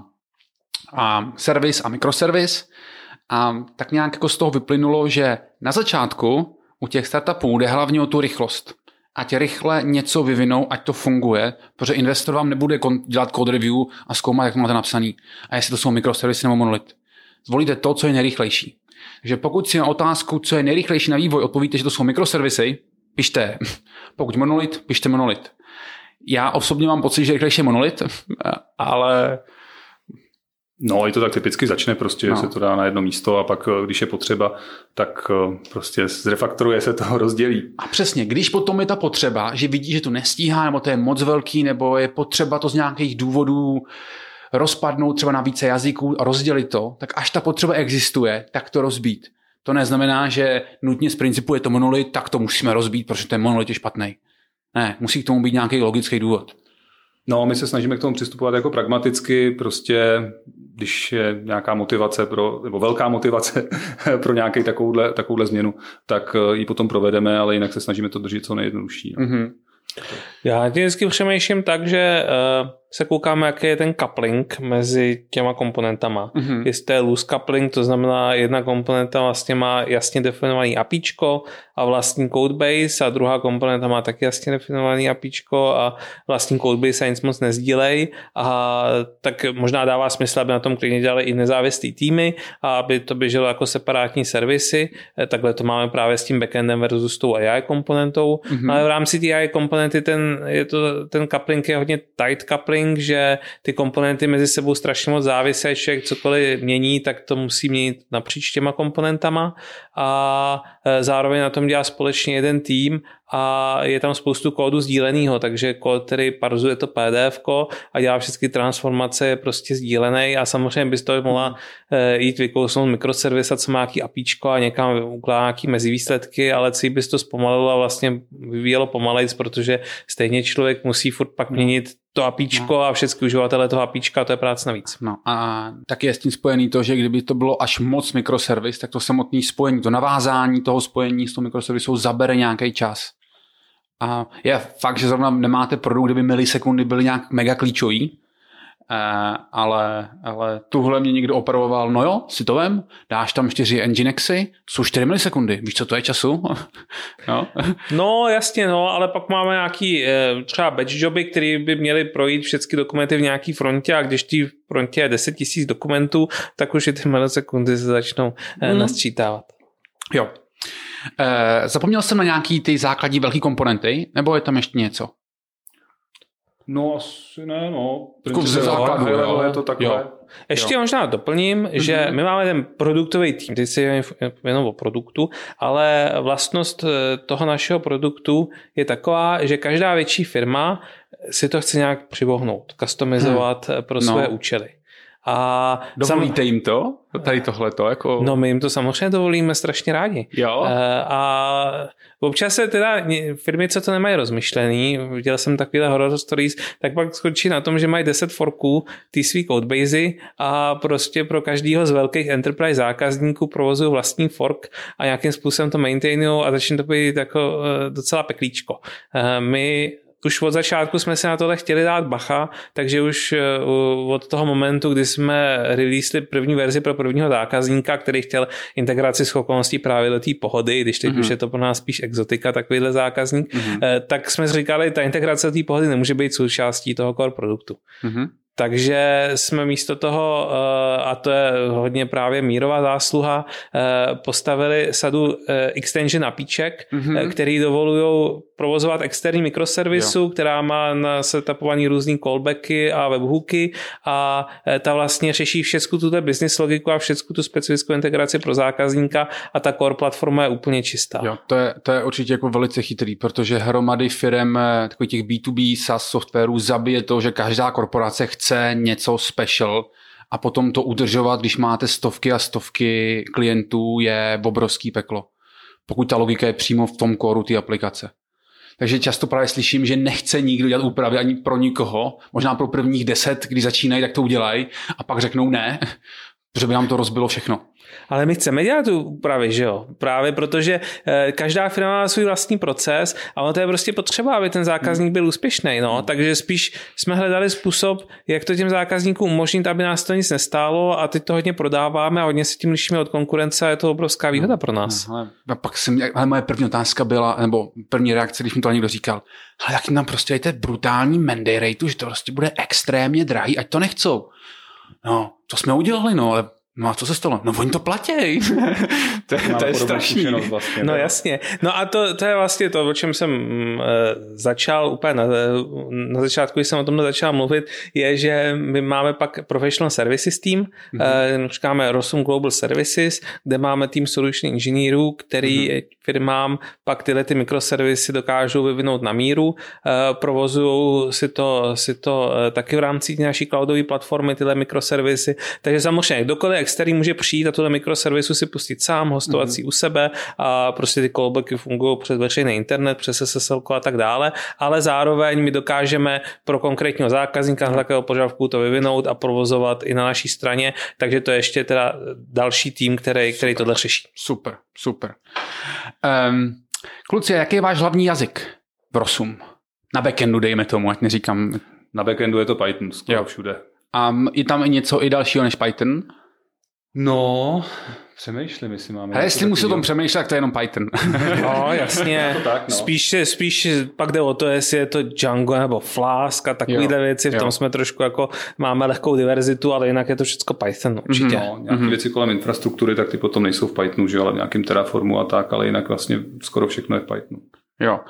a servis a mikroservis a tak nějak jako z toho vyplynulo, že na začátku u těch startupů jde hlavně o tu rychlost. Ať rychle něco vyvinou, ať to funguje, protože investor vám nebude dělat code review a zkoumat, jak to máte napsaný. A jestli to jsou mikroservisy nebo monolit. Zvolíte to, co je nejrychlejší. Takže pokud si na otázku, co je nejrychlejší na vývoj, odpovíte, že to jsou mikroservisy, pište. Pokud monolit, pište monolit. Já osobně mám pocit, že rychlejší je monolit, ale... No, i to tak typicky začne, prostě no. se to dá na jedno místo a pak, když je potřeba, tak prostě zrefaktoruje se to, rozdělí. A přesně, když potom je ta potřeba, že vidí, že to nestíhá, nebo to je moc velký, nebo je potřeba to z nějakých důvodů rozpadnout třeba na více jazyků a rozdělit to, tak až ta potřeba existuje, tak to rozbít. To neznamená, že nutně z principu je to monolit, tak to musíme rozbít, protože ten monolit je špatný. Ne, musí k tomu být nějaký logický důvod. No, my se snažíme k tomu přistupovat jako pragmaticky, prostě když je nějaká motivace pro, nebo velká motivace pro nějakou takovouhle, takovouhle změnu, tak ji potom provedeme, ale jinak se snažíme to držet co nejjednodušší. Mm-hmm. Já vždycky přemýšlím tak, že uh, se koukáme, jaký je ten coupling mezi těma komponentama. Mm-hmm. Jestli je loose coupling, to znamená, jedna komponenta vlastně má jasně definovaný APIčko a vlastní codebase a druhá komponenta má taky jasně definovaný APIčko a vlastní codebase a nic moc nezdílej, a tak možná dává smysl, aby na tom klidně dělali i nezávislý týmy a aby to běželo jako separátní servisy. Takhle to máme právě s tím backendem versus tou A I komponentou. Mm-hmm. Ale v rámci té A I komponenty ten, je to, ten coupling je hodně tight coupling, že ty komponenty mezi sebou strašně moc závisí, člověk cokoliv mění, tak to musí měnit napříč těma komponentama a zároveň na tom dělá společně jeden tým a je tam spoustu kódu sdílenýho, takže kód, který parzuje to P D F ko a dělá všechny transformace, je prostě sdílený a samozřejmě bys to mohla jít vykousnout mikroservis, co má nějaký APIčko a někam ukládá nějaký mezivýsledky, ale celý bys to zpomalilo a vlastně vyvíjelo pomalejc, protože stejně člověk musí furt pak měnit to APIčko no. a všechny uživatele toho APIčka, to je práce navíc. No a taky je s tím spojený to, že kdyby to bylo až moc mikroservis, tak to samotné spojení, to navázání toho spojení s tou mikroservisou zabere nějaký čas. A je fakt, že zrovna nemáte produkt, kde by milisekundy byly nějak mega klíčový, ale, ale tuhle mě někdo operoval, no jo, si to vem, dáš tam čtyři Nginexy, jsou čtyři milisekundy, víš, co to je času? no. no jasně, no, ale pak máme nějaký třeba batch joby, které by měly projít všechny dokumenty v nějaký frontě a když ty frontě je deset tisíc dokumentů, tak už i ty milisekundy se začnou hmm. nasčítávat. Jo. E, zapomněl jsem na nějaký ty základní velký komponenty, nebo je tam ještě něco? No asi ne, no. Ze základu, jo, je to takové. Jo. Ještě jo. možná doplním, mm-hmm. že my máme ten produktový tým, teď si jenom o produktu, ale vlastnost toho našeho produktu je taková, že každá větší firma si to chce nějak přivohnout, customizovat hmm. pro své no. účely. A dovolíte sam... jim to? Tady tohleto? Jako... No my jim to samozřejmě dovolíme strašně rádi. Jo. A občas se teda firmy, co to nemají rozmyšlený, viděl jsem takovýhle horror stories, tak pak skončí na tom, že mají deset forků ty svý codebasey a prostě pro každýho z velkých enterprise zákazníků provozují vlastní fork a nějakým způsobem to maintainujou a začne to být jako docela peklíčko. My už od začátku jsme si na tohle chtěli dát bacha, takže už od toho momentu, kdy jsme releasli první verzi pro prvního zákazníka, který chtěl integraci schopností právě do té pohody, když teď mm-hmm. už je to pro nás spíš exotika, takovýhle zákazník, mm-hmm. tak jsme říkali, ta integrace do té pohody nemůže být součástí toho core produktu. Mm-hmm. Takže jsme místo toho, a to je hodně právě Mírová zásluha, postavili sadu extension apíček, mm-hmm. který dovolují provozovat externí mikroservisu, jo. která má na setupovaný různý callbacky a webhooky a ta vlastně řeší všechnu tuto business logiku a všechnu tu specifickou integraci pro zákazníka a ta core platforma je úplně čistá. Jo, to je, to je určitě jako velice chytrý, protože hromady firem takových těch bé dvě bé SaaS softwarů zabije to, že každá korporace chce něco special a potom to udržovat, když máte stovky a stovky klientů, je obrovský peklo. Pokud ta logika je přímo v tom coru té aplikace. Takže často právě slyším, že nechce nikdo dělat úpravy ani pro nikoho. Možná pro prvních deset, když začínají, tak to udělají a pak řeknou ne, protože by nám to rozbilo všechno. Ale my chceme dělat tu úpravy, že jo? Právě protože každá firma má svůj vlastní proces a ono to je prostě potřeba, aby ten zákazník byl úspěšný. No? Takže spíš jsme hledali způsob, jak to těm zákazníkům umožnit, aby nás to nic nestálo a teď to hodně prodáváme a hodně se tím lišíme od konkurence a je to obrovská výhoda pro nás. Ale, pak jsem, ale moje první otázka byla, nebo první reakce, když mi to někdo říkal, ale jak nám prostě dejte brutální mandate rateu, že to prostě bude extrémně drahý, ať to nechcou. No, to jsme udělali, no, ale no a co se stalo? No oni to platěj. to, to je strašný. Vlastně, no jasně. No a to, to je vlastně to, o čem jsem uh, začal úplně na, na začátku, když jsem o tomhle začal mluvit, je, že my máme pak Professional Services team, mm-hmm. uh, říkáme Rosum Global Services, kde máme tým solution inženýrů, který mm-hmm. firmám pak tyhle ty mikroservisy dokážou vyvinout na míru, uh, provozují si to, si to uh, taky v rámci naší cloudové platformy, tyhle mikroservisy. Takže samozřejmě, kdokoliv který může přijít a tuhle mikroservisu si pustit sám, hostovat si mm-hmm. u sebe a prostě ty callbacky fungují přes veřejný internet, přes S S L a tak dále, ale zároveň my dokážeme pro konkrétního zákazníka z takového požadavku to vyvinout a provozovat i na naší straně, takže to je ještě teda další tým, který, který tohle řeší. Super, super. Um, kluci, jaký je váš hlavní jazyk v Rosum? Na backendu dejme tomu, ať neříkám. Na backendu je to Python, skoro všude. A je tam i něco i dalšího než Python? No, přemýšlím, jestli máme... Ale jestli musí o tom přemýšlet, tak to je jenom Python. No, jasně. to tak, no. Spíš, spíš pak jde o to, jestli je to Django nebo Flask a takovýhle věci. V tom jo. jsme trošku jako, máme lehkou diverzitu, ale jinak je to všechno Python, určitě. No, nějaké mm-hmm. věci kolem infrastruktury, tak ty potom nejsou v Pythonu, že ale v nějakém Terraformu a tak, ale jinak vlastně skoro všechno je v Pythonu. Jo.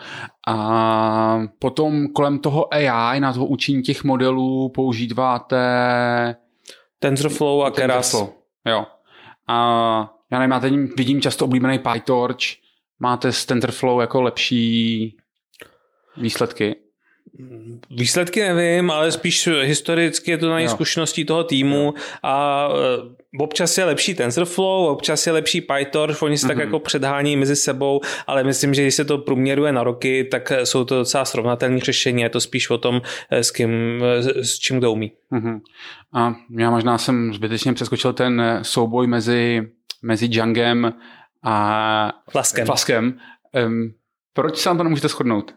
A potom kolem toho A I, na toho učení těch modelů používáte... TensorFlow a Keras. TensorFlow. Jo. A já nevím, já teď vidím často oblíbený PyTorch. Máte s TensorFlow jako lepší výsledky? Výsledky nevím, ale spíš historicky je to na zkušeností toho týmu a občas je lepší TensorFlow, občas je lepší PyTorch, oni se mm-hmm. tak jako předhání mezi sebou, ale myslím, že když se to průměruje na roky, tak jsou to docela srovnatelné řešení, je to spíš o tom, s kým, s čím kdo umí. Mm-hmm. A já možná jsem zbytečně přeskočil ten souboj mezi, mezi Djangem a Flaskem. Flaskem. Um, proč se na to nemůžete shodnout?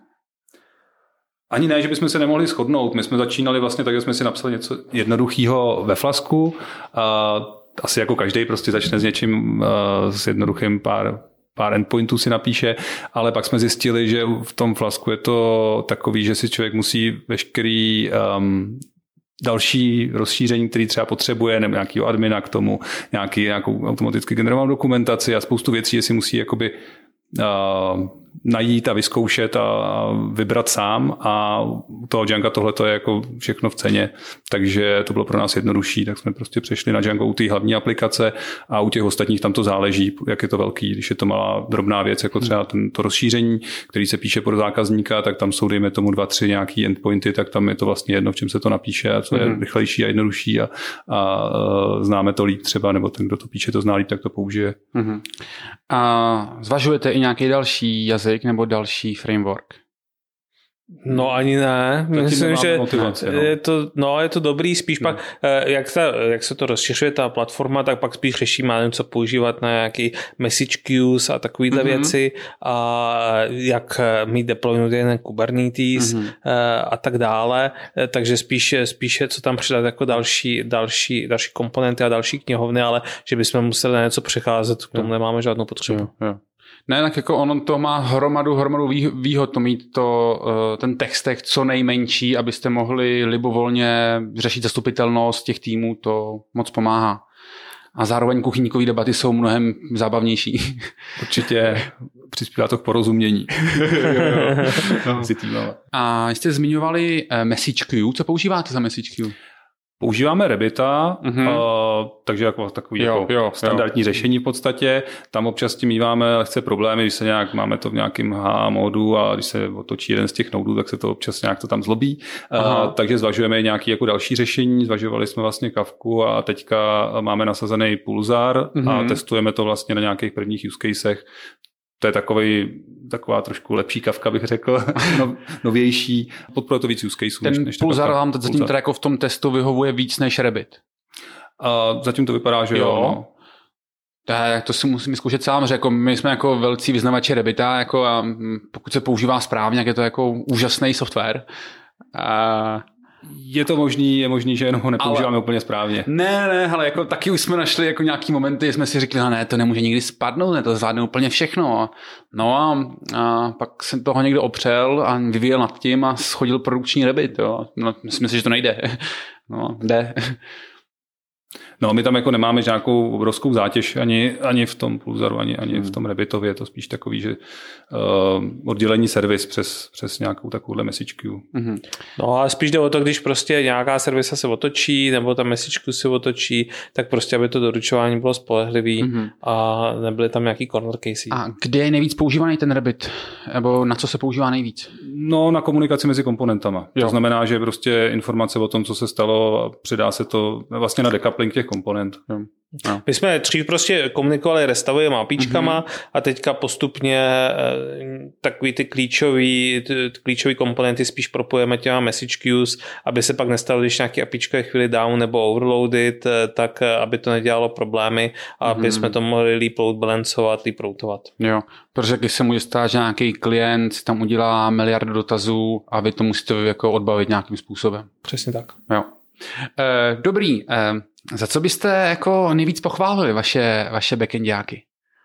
Ani ne, že bychom se nemohli shodnout. My jsme začínali vlastně tak, že jsme si napsali něco jednoduchého ve Flasku. A asi jako každý prostě začne s něčím s jednoduchým pár, pár endpointů si napíše, ale pak jsme zjistili, že v tom Flasku je to takový, že si člověk musí veškerý um, další rozšíření, který třeba potřebuje, nebo nějakýho admina k tomu, nějaký, nějakou automaticky generovanou dokumentaci a spoustu věcí, že si musí jakoby uh, najít a vyzkoušet a vybrat sám a u toho Djanga tohle je jako všechno v ceně, takže to bylo pro nás jednodušší, tak jsme prostě přešli na Django u té hlavní aplikace a u těch ostatních tam to záleží, jak je to velký, když je to malá drobná věc, jako třeba ten, to rozšíření, který se píše pro zákazníka, tak tam jsou dejme tomu dva, tři nějaký endpointy, tak tam je to vlastně jedno, v čem se to napíše a co je mm-hmm. rychlejší a jednodušší a, a, a známe to líp třeba, nebo ten, kdo to píše, to zná líp, tak to použije. Mm-hmm. A zvažujete i nějaký další jazyk nebo další framework? No ani ne. Taky myslím, že motivace, no. je to, no, je to dobrý, spíš no. pak, jak, ta, jak se to rozšiřuje ta platforma, tak pak spíš řešíme, nevím, co používat na nějaký message queues a takovýhle mm-hmm. věci a jak mít deploynutý na Kubernetes mm-hmm. a tak dále, takže spíš, spíše co tam přidat jako další, další, další komponenty a další knihovny, ale že bychom museli na něco přecházet, k tomu jo. nemáme žádnou potřebu. Jo, jo. Ne, tak jako ono to má hromadu, hromadu výhod to mít to, ten textek co nejmenší, abyste mohli libovolně řešit zastupitelnost těch týmů, to moc pomáhá. A zároveň kuchyňkové debaty jsou mnohem zábavnější. Určitě přispívá to k porozumění. jo, jo. No. A jste zmiňovali message queue. Co používáte za message queue? Používáme Rabbita, mm-hmm. uh, takže jako takový jo, jako jo, standardní jo. řešení v podstatě. Tam občas tím míváme lehce problémy, když se nějak, máme to v nějakém H módu a když se otočí jeden z těch nodů, tak se to občas nějak to tam zlobí. Uh, takže zvažujeme nějaké jako další řešení. Zvažovali jsme vlastně Kafku a teďka máme nasazený Pulsar mm-hmm. a testujeme to vlastně na nějakých prvních use casech. To je takový, taková trošku lepší Kafka, bych řekl, no, novější. Podporuje to víc use caseů. Ten než, než Pulsar vám zatím teda jako v tom testu vyhovuje víc než Rabbit. A zatím to vypadá, že jo. jo no. Tak to si musím zkoušet sám, že jako my jsme jako velcí vyznavači Rabbita jako a pokud se používá správně, jak je to jako úžasný software. A je to možný, je možný, že jenom ho nepoužíváme ale úplně správně. Ne, ne, ale jako taky už jsme našli jako nějaký momenty, jsme si řekli, ne, to nemůže nikdy spadnout, ne, to zvládne úplně všechno. No a, a pak jsem toho někdo opřel a vyvíjel nad tím a schodil produkční Rabbit, jo. No, myslím si, že to nejde. No, jde. No, my tam jako nemáme žádnou obrovskou zátěž ani, ani v tom Pulsaru, ani, ani v tom Rabbitově. Je to spíš takový, že uh, oddělení servis přes, přes nějakou takovouhle message queue. Mm-hmm. No a spíš jde o to, když prostě nějaká servisa se otočí, nebo ta message queue se otočí, tak prostě, aby to doručování bylo spolehlivý mm-hmm. a nebyly tam nějaký corner casey. A kde je nejvíc používaný ten Rabbit? Nebo na co se používá nejvíc? No, na komunikaci mezi komponentama. Jo. To znamená, že prostě informace o tom, co se stalo, předá se to vlastně na decoupling těch komponent. No. My jsme dřív prostě komunikovali restavovými APIčkama mm-hmm. a teďka postupně e, takový ty klíčový, ty, ty klíčový komponenty spíš propojeme těma message queues, aby se pak nestalo, když nějaký APIčko je chvíli down nebo overloaded, tak aby to nedělalo problémy a aby mm-hmm. jsme to mohli líp load balancovat, líp routovat. Jo, protože když se může stát, že nějaký klient tam udělá miliardu dotazů a vy to musíte jako odbavit nějakým způsobem. Přesně tak. Jo. E, dobrý. E, za co byste jako nejvíc pochválili vaše, vaše backendiáky?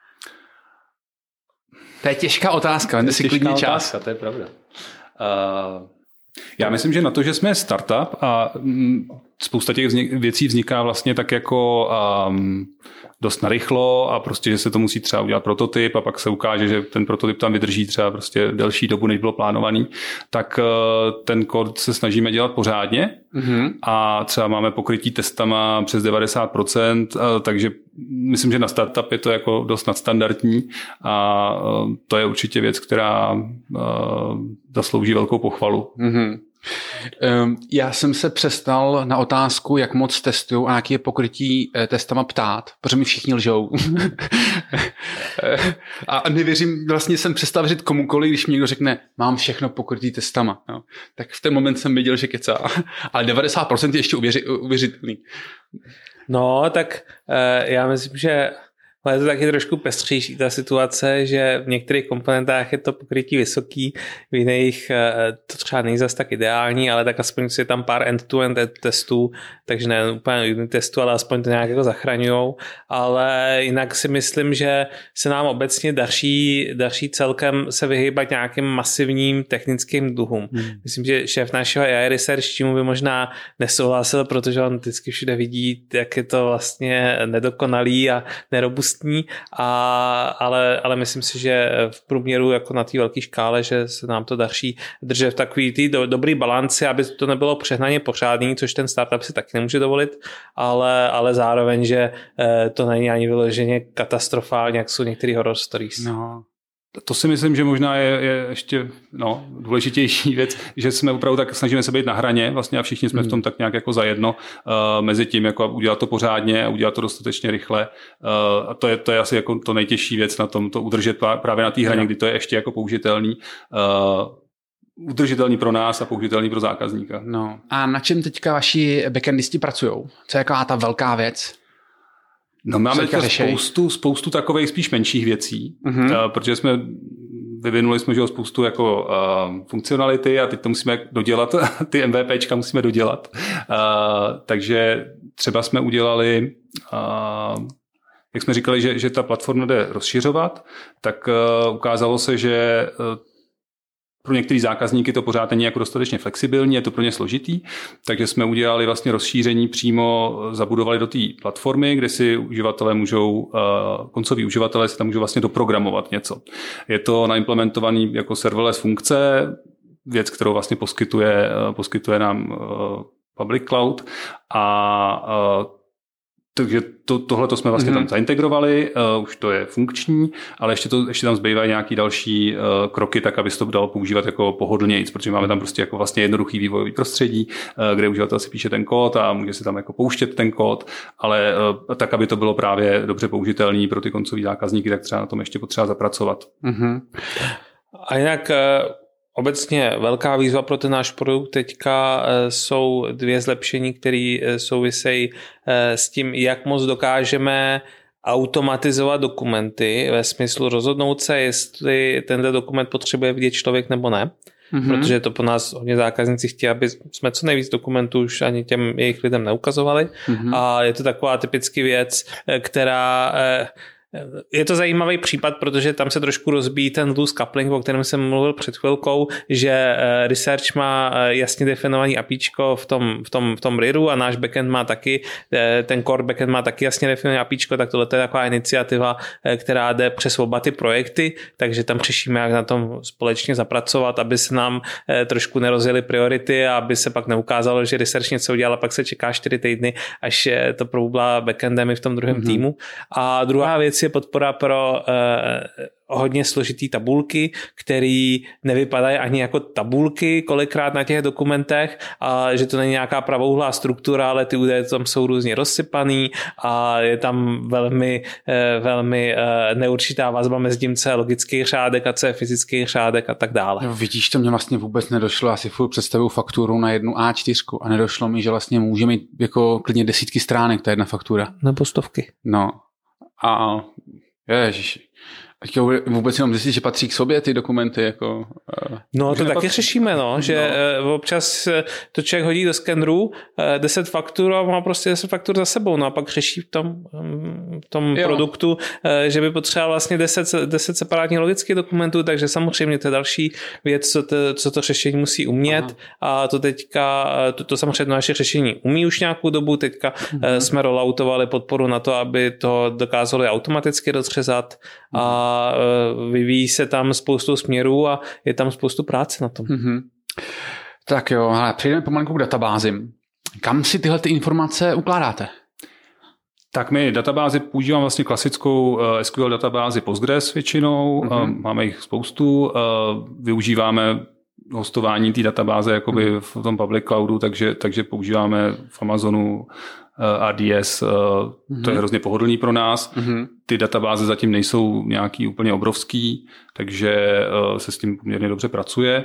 To je těžká otázka, vemte si klidně čas. Otázka, to je pravda. Uh, já myslím, že na to, že jsme startup a mm, spousta těch vznik, věcí vzniká vlastně tak jako um, dost narychlo a prostě, že se to musí třeba udělat prototyp a pak se ukáže, že ten prototyp tam vydrží třeba prostě delší dobu, než bylo plánovaný, tak uh, ten kód se snažíme dělat pořádně mm-hmm. a třeba máme pokrytí testama přes devadesát procent, uh, takže myslím, že na startup je to jako dost nadstandardní a uh, to je určitě věc, která uh, zaslouží velkou pochvalu. Mm-hmm. Já jsem se přestal na otázku, jak moc testuju a jaký je pokrytí testama ptát, protože mi všichni lžou. A nevěřím, vlastně jsem přestal věřit komukoliv, když mi někdo řekne, mám všechno pokrytý testama. No. Tak v ten moment jsem viděl, že kecá. Ale devadesát procent je ještě uvěři, uvěřitelný. No, tak já myslím, že je to taky trošku pestřejší ta situace, že v některých komponentách je to pokrytí vysoký, v jiných to třeba není zas tak ideální, ale tak aspoň si je tam pár end-to-end testů, takže ne úplně unit testů, ale aspoň to nějak jako zachraňujou. Ale jinak si myslím, že se nám obecně daří, daří celkem se vyhýbat nějakým masivním technickým dluhům. Hmm. Myslím, že šéf našeho A I Research čímu by možná nesouhlasil, protože on vždycky všude vidí, jak je to vlastně nedokonalý a nerobustní. A, ale, ale myslím si, že v průměru jako na té velké škále, že se nám to daří držet v takový tý do, dobrý balanci, aby to nebylo přehnaně pořádný, což ten startup si taky nemůže dovolit, ale, ale zároveň, že to není ani vyloženě katastrofálně, jak jsou některé horror stories. No. To si myslím, že možná je, je ještě no, důležitější věc, že jsme opravdu tak snažíme se být na hraně vlastně a všichni jsme hmm. v tom tak nějak jako zajedno uh, mezi tím, jako udělat to pořádně a udělat to dostatečně rychle. Uh, a to je, to je asi jako to nejtěžší věc na tom, to udržet právě na té hraně, no. kdy to je ještě jako použitelný. Uh, udržitelný pro nás a použitelný pro zákazníka. No. A na čem teďka vaši backendisti pracujou? Co je jaká ta velká věc? No máme spoustu, spoustu takových spíš menších věcí, mm-hmm. uh, protože jsme vyvinuli jsme že spoustu jako uh, funkcionality a teď to musíme dodělat, ty MVPčka musíme dodělat. Uh, takže třeba jsme udělali uh, jak jsme říkali, že, že ta platforma jde rozšiřovat, tak uh, ukázalo se, že uh, pro některý zákazníky to pořád není jako dostatečně flexibilní, je to pro ně složitý, takže jsme udělali vlastně rozšíření přímo, zabudovali do té platformy, kde si uživatelé můžou, koncoví uživatelé si tam můžou vlastně doprogramovat něco. Je to naimplementovaný jako serverless funkce, věc, kterou vlastně poskytuje, poskytuje nám Public Cloud a takže to, tohle to jsme vlastně mm-hmm. tam zaintegrovali, uh, už to je funkční, ale ještě, to, ještě tam zbývají nějaký další uh, kroky, tak aby se to dalo používat jako pohodlnějc, protože máme tam prostě jako vlastně jednoduchý vývojový prostředí, uh, kde uživatel si píše ten kód a může si tam jako pouštět ten kód, ale uh, tak, aby to bylo právě dobře použitelný pro ty koncový zákazníky, tak třeba na tom ještě potřeba zapracovat. Mm-hmm. A jinak uh... obecně velká výzva pro ten náš produkt teďka jsou dvě zlepšení, které souvisejí s tím, jak moc dokážeme automatizovat dokumenty ve smyslu rozhodnout se, jestli tenhle dokument potřebuje vidět člověk nebo ne. Mm-hmm. Protože to po nás hodně zákazníci chtějí, aby jsme co nejvíc dokumentů už ani těm jejich lidem neukazovali. Mm-hmm. A je to taková typický věc, která... Je to zajímavý případ, protože tam se trošku rozbíjí ten loose coupling, o kterém jsem mluvil před chvilkou, že research má jasně definovaný APIčko v tom, v tom, v tom R I R U a náš backend má taky, ten core backend má taky jasně definovaný APIčko, tak tohle je taková iniciativa, která jde přes oba ty projekty, takže tam řešíme, jak na tom společně zapracovat, aby se nám trošku nerozjeli priority a aby se pak neukázalo, že research něco udělal a pak se čeká čtyři týdny, až to probubla backendem i v tom druhém mm-hmm. týmu. A druhá věc je podpora pro uh, hodně složitý tabulky, které nevypadají ani jako tabulky kolikrát na těch dokumentech, a že to není nějaká pravouhlá struktura, ale ty údaje tam jsou různě rozsypaný a je tam velmi, uh, velmi uh, neurčitá vazba mezi tím, co je logický řádek a co je fyzický řádek a tak dále. No, vidíš, to mě vlastně vůbec nedošlo. Asi furt představuju fakturu na jednu á čtyři a nedošlo mi, že vlastně může mít jako klidně desítky stránek ta jedna faktura. Nebo stovky. No. A ježiši. Teďka vůbec jenom zjistit, že patří k sobě ty dokumenty. Jako, no to taky řešíme, no, že no. Občas to člověk hodí do skenru deset faktur a má prostě deset faktur za sebou, no a pak řeší v tom, v tom produktu, že by potřeboval vlastně deset, deset separátních logických dokumentů, takže samozřejmě to je další věc, co to, co to řešení musí umět. Aha. A to teďka, to, to samozřejmě naše řešení umí už nějakou dobu, teďka mhm. jsme rolloutovali podporu na to, aby to dokázali automaticky rozřezat a vyvíjí se tam spoustu směrů a je tam spoustu práce na tom. Mm-hmm. Tak jo, hele, přejdeme pomalu k databázím. Kam si tyhle ty informace ukládáte? Tak my databázi používám vlastně klasickou uh, S Q L databázi Postgres většinou, mm-hmm. uh, máme jich spoustu, uh, využíváme hostování té databáze jakoby mm-hmm. v tom public cloudu, takže, takže používáme v Amazonu R D S, mm-hmm. to je hrozně pohodlný pro nás. Mm-hmm. Ty databáze zatím nejsou nějaký úplně obrovský, takže se s tím poměrně dobře pracuje.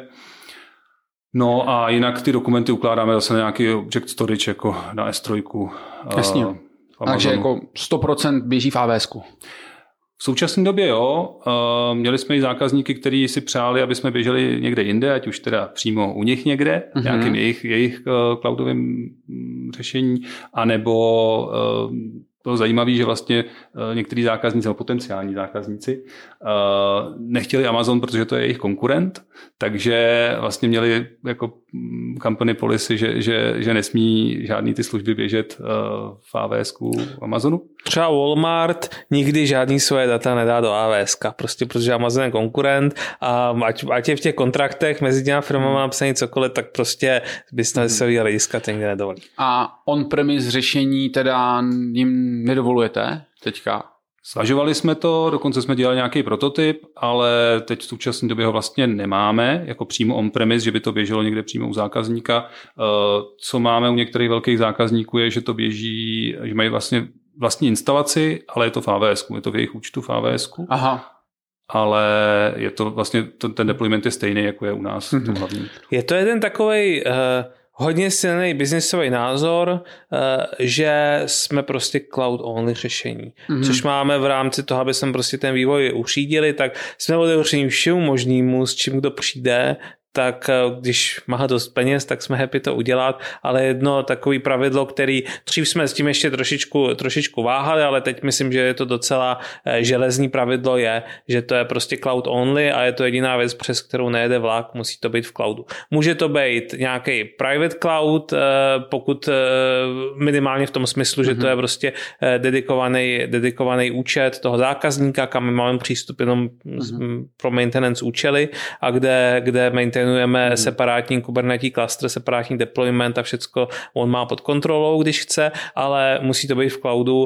No a jinak ty dokumenty ukládáme zase na nějaký object storage jako na S tři. Jasně. Takže jako sto procent běží v A W S ku. V současné době jo, měli jsme i zákazníky, kteří si přáli, aby jsme běželi někde jinde, ať už teda přímo u nich někde, mm-hmm. nějakým jejich, jejich cloudovým řešení, anebo bylo zajímavé, že vlastně některý zákazníci, nebo potenciální zákazníci, nechtěli Amazon, protože to je jejich konkurent, takže vlastně měli jako company policy, že, že, že nesmí žádný ty služby běžet v A W S ku Amazonu. Třeba Walmart nikdy žádný svoje data nedá do A W S ka, prostě protože Amazon je konkurent a ať, ať je v těch kontraktech mezi těma firmama napsaný cokoliv, tak prostě byste se viděli hlediska někde nedovolí. A on-premise řešení teda jim nedovolujete teďka? Zvažovali jsme to, dokonce jsme dělali nějaký prototyp, ale teď v současné době ho vlastně nemáme, jako přímo on-premise, že by to běželo někde přímo u zákazníka. Co máme u některých velkých zákazníků je, že to běží, že mají vlastně vlastní instalaci, ale je to v A W S ku, je to v jejich účtu v A W S ku. Aha. Ale je to vlastně, ten deployment je stejný, jako je u nás mm-hmm. v tom hlavním. Je to jeden takovej uh... hodně silný biznisový názor, že jsme prostě cloud-only řešení. Mm-hmm. Což máme v rámci toho, aby jsme prostě ten vývoj uřídili, tak jsme otevření všemu možnému, s čím kdo přijde, tak když má dost peněz, tak jsme happy to udělat, ale jedno takový pravidlo, který dřív jsme s tím ještě trošičku, trošičku váhali, ale teď myslím, že je to docela železný pravidlo je, že to je prostě cloud only a je to jediná věc, přes kterou nejede vlak, musí to být v cloudu. Může to být nějaký private cloud, pokud minimálně v tom smyslu, že to je prostě dedikovaný, dedikovaný účet toho zákazníka, kam my máme přístup jenom pro maintenance účely a kde, kde maintainujeme hmm. separátní Kubernetes cluster, separátní deployment a všecko on má pod kontrolou, když chce, ale musí to být v cloudu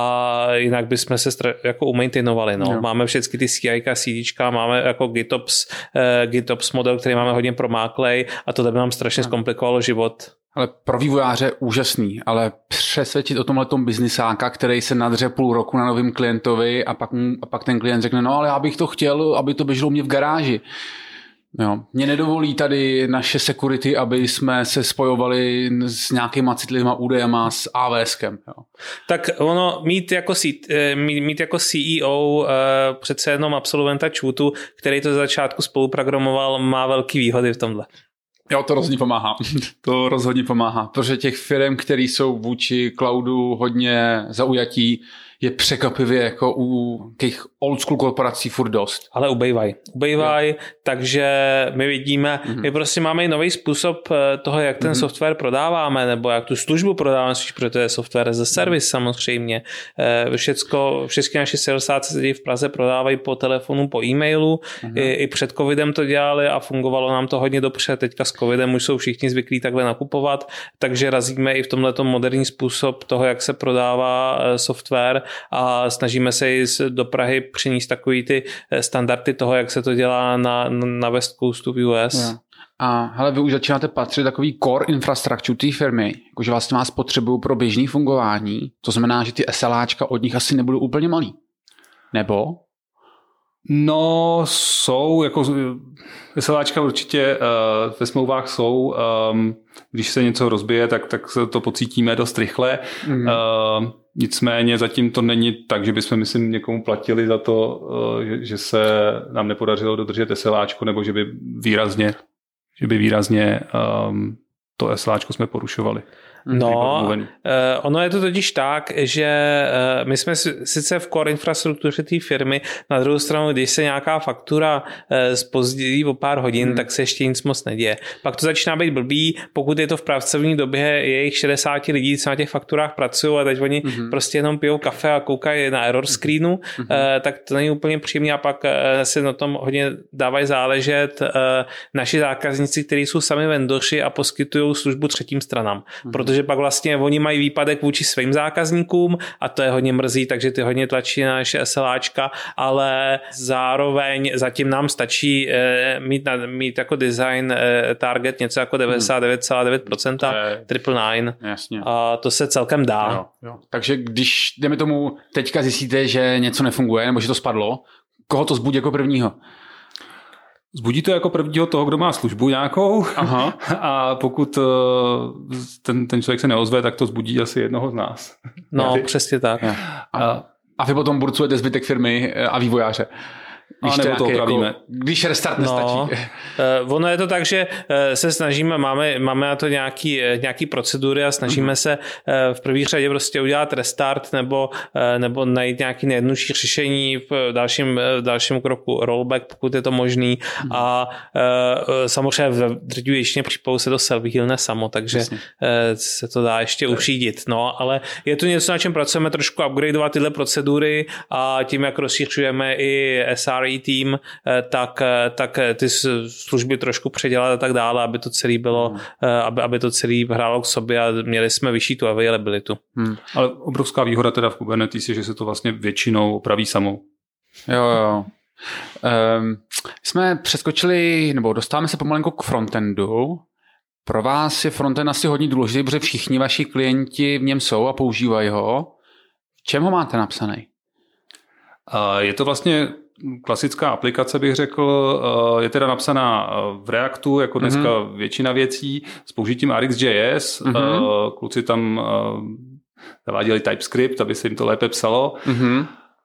a jinak bychom se stra- jako umaintainovali. No. Máme všechny ty C I ka, CDčka, máme jako GitOps, uh, GitOps model, který máme hodně promáklej a to by nám strašně zkomplikovalo život. Ale pro vývojáře úžasný, ale přesvědčit o tomhletom biznisáka, který se nadře půl roku na novým klientovi a pak, a pak ten klient řekne, no ale já bych to chtěl, aby to běželo mě v garáži. Jo. Mě nedovolí tady naše security, aby jsme se spojovali s nějakýma citlivýma údajema s AWSkem. Jo. Tak ono mít jako, C, mít, mít jako C E O uh, přece jenom absolventa ČÚTu, který to za začátku spoluprogramoval, má velký výhody v tomhle. Jo, to rozhodně pomáhá. To rozhodně pomáhá, protože těch firm, které jsou vůči cloudu hodně zaujatí, je překvapivě jako u těch old school korporací furt dost. Ale ubejvaj. Ubejvaj, takže my vidíme, mm-hmm. my prostě máme i nový způsob toho, jak ten mm-hmm. software prodáváme, nebo jak tu službu prodáváme, protože to je software as a service samozřejmě. Všecko, všechny naši salesáci v Praze prodávají po telefonu, po e-mailu. Mm-hmm. I, I před covidem to dělali a fungovalo nám to hodně dobře. Teďka s covidem už jsou všichni zvyklí takhle nakupovat, takže razíme i v tomhletom moderní způsob toho, jak se prodává software a snažíme se i do Prahy přinést takový ty standardy toho, jak se to dělá na, na West Coastu v U S. Yeah. A hele, vy už začínáte patřit takový core infrastructure té firmy, jakože vlastně vás potřebují pro běžné fungování, to znamená, že ty SLAčka od nich asi nebudou úplně malý. Nebo? No, jsou, jako SLAčka určitě uh, ve smlouvách jsou, um, když se něco rozbije, tak, tak se to pocítíme dost rychle. Mm. Uh, nicméně zatím to není tak, že bychom, myslím, někomu platili za to, uh, že, že se nám nepodařilo dodržet SLAčko, nebo že by výrazně, že by výrazně um, to SLAčko jsme porušovali. No, uh, ono je to totiž tak, že uh, my jsme sice v core infrastruktuře té firmy, na druhou stranu, když se nějaká faktura uh, zpozdí o pár hodin, hmm. tak se ještě nic moc neděje. Pak to začíná být blbý, pokud je to v pracovní době, je jich šedesát lidí, co na těch fakturách pracují a teď oni hmm. prostě jenom pijou kafe a koukají na error screenu, hmm. uh, tak to není úplně příjemný a pak uh, si na tom hodně dávají záležet uh, naši zákazníci, kteří jsou sami vendoři a poskytují službu třetím stranám. Hmm. Protože že pak vlastně oni mají výpadek vůči svým zákazníkům a to je hodně mrzí, takže ty hodně tlačí na naše SLAčka, ale zároveň zatím nám stačí eh, mít, na, mít jako design eh, target něco jako devadesát devět celá devět procent triple nine. Jasně. A to se celkem dá. Jo, jo. Takže když, jdeme tomu, teďka zjistíte, že něco nefunguje nebo že to spadlo, koho to zbudí jako prvního? Zbudí to jako prvního toho, kdo má službu nějakou. Aha. A pokud ten, ten člověk se neozve, tak to zbudí asi jednoho z nás. No, přesně tak. A, a vy potom burcujete zbytek firmy a vývojáře. Když, a nebo to opravíme. Jako, když restart nestačí. No, uh, ono je to tak, že uh, se snažíme, máme, máme na to nějaký, uh, nějaký procedury a snažíme mm-hmm. se uh, v první řadě prostě udělat restart nebo, uh, nebo najít nějaký nejjednodušší řešení v dalším, v dalším kroku rollback, pokud je to možný. Mm-hmm. A uh, samozřejmě v drtivé většině případů se to self-healne samo, takže uh, se to dá ještě uřídit. No, ale je to něco, na čem pracujeme, trošku upgradeovat tyhle procedury a tím, jak rozšířujeme i S R E tým, tak, tak ty služby trošku předělat a tak dále, aby to celé bylo, hmm. aby, aby to celé hrálo k sobě a měli jsme vyšší tu availabilitu. Hmm. Ale obrovská výhoda teda v Kubernetes je, že se to vlastně většinou opraví samou. Jo, jo. Um, jsme přeskočili, nebo dostáváme se pomalenko k frontendu. Pro vás je frontend asi hodně důležitý, protože všichni vaši klienti v něm jsou a používají ho. V čem ho máte napsaný? Uh, je to vlastně klasická aplikace, bych řekl, je teda napsaná v Reactu, jako dneska mm-hmm. většina věcí, s použitím R X J S. Mm-hmm. Kluci tam zaváděli TypeScript, aby se jim to lépe psalo. Mm-hmm.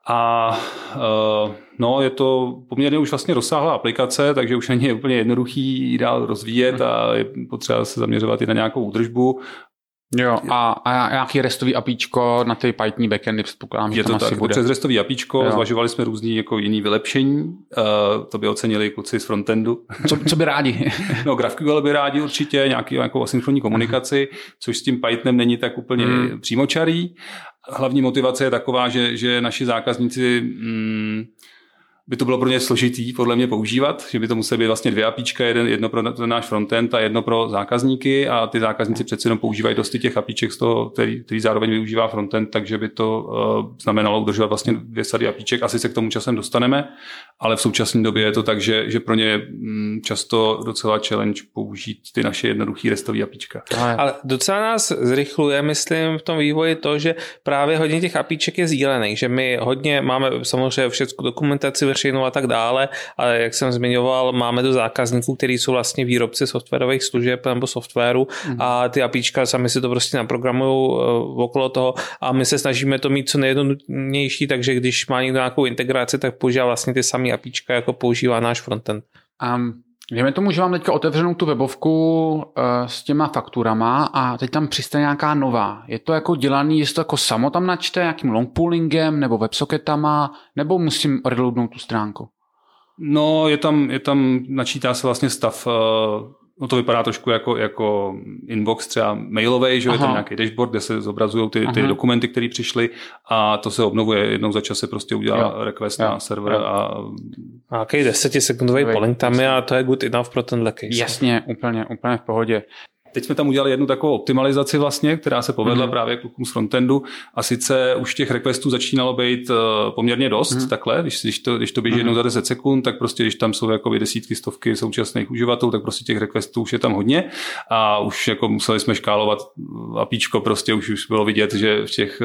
A uh, no, je to poměrně už vlastně rozsáhlá aplikace, takže už není úplně jednoduchý ji dál rozvíjet a je potřeba se zaměřovat i na nějakou údržbu. Jo, a, a nějaký restový apíčko na ty Python backendy předpokládám, že je to tam tak, asi bude. Přes restový apíčko, jo. Zvažovali jsme různý jako jiný vylepšení, uh, to by ocenili kluci z frontendu. Co, co by rádi? No, GraphQL by rádi určitě, nějaký, nějakou asynchronní komunikaci, což s tím Pythonem není tak úplně hmm. přímočarý. Hlavní motivace je taková, že, že naši zákazníci mm, by to bylo pro ně složitý podle mě používat, že by to musely být vlastně dvě apíčka, jeden, jedno pro ten náš frontend a jedno pro zákazníky a ty zákazníci přece jenom používají dosti těch apíček z toho, který, který zároveň využívá frontend, takže by to uh, znamenalo udržovat vlastně dvě sady apíček. Asi se k tomu časem dostaneme, ale v současné době je to tak, že, že pro ně je mm, často docela challenge použít ty naše jednoduché restové apíčka. Ale docela nás zrychluje, myslím, v tom vývoji to, že právě hodně těch apíček je sdílených, že my hodně máme samozřejmě všechnu dokumentaci veřejnou a tak dále, ale jak jsem zmiňoval, máme do zákazníků, kteří jsou vlastně výrobci softwarových služeb nebo softwaru mm. a ty apíčka sami si to prostě naprogramují okolo toho a my se snažíme to mít co nejjednodušnější, takže když má někdo nějakou integraci, tak používá vlastně ty samé apíčka, jako používá náš frontend. Um, Dejme tomu, že mám teďka otevřenou tu webovku uh, s těma fakturama a teď tam přistane nějaká nová. Je to jako dělaný, jestli to jako samo tam načte, nějakým longpoolingem nebo websocketama, nebo musím reloadnout tu stránku? No, je tam, je tam načítá se vlastně stav, uh, no to vypadá trošku jako, jako inbox třeba mailovej, že je tam nějaký dashboard, kde se zobrazují ty, ty dokumenty, které přišly a to se obnovuje jednou za čas, se prostě udělá jo. request jo. na server jo. a... A jaký desetisekundový polling tam je a to je good enough pro tenhle case. Jasně, úplně, úplně v pohodě. Teď jsme tam udělali jednu takovou optimalizaci vlastně, která se povedla mm. právě klukům z frontendu a sice už těch requestů začínalo být uh, poměrně dost mm. takhle, když, když, to, když to běží mm. jednou za deset sekund, tak prostě když tam jsou jako desítky, stovky současných uživatelů, tak prostě těch requestů už je tam hodně a už jako museli jsme škálovat apíčko, prostě už, už bylo vidět, že v těch,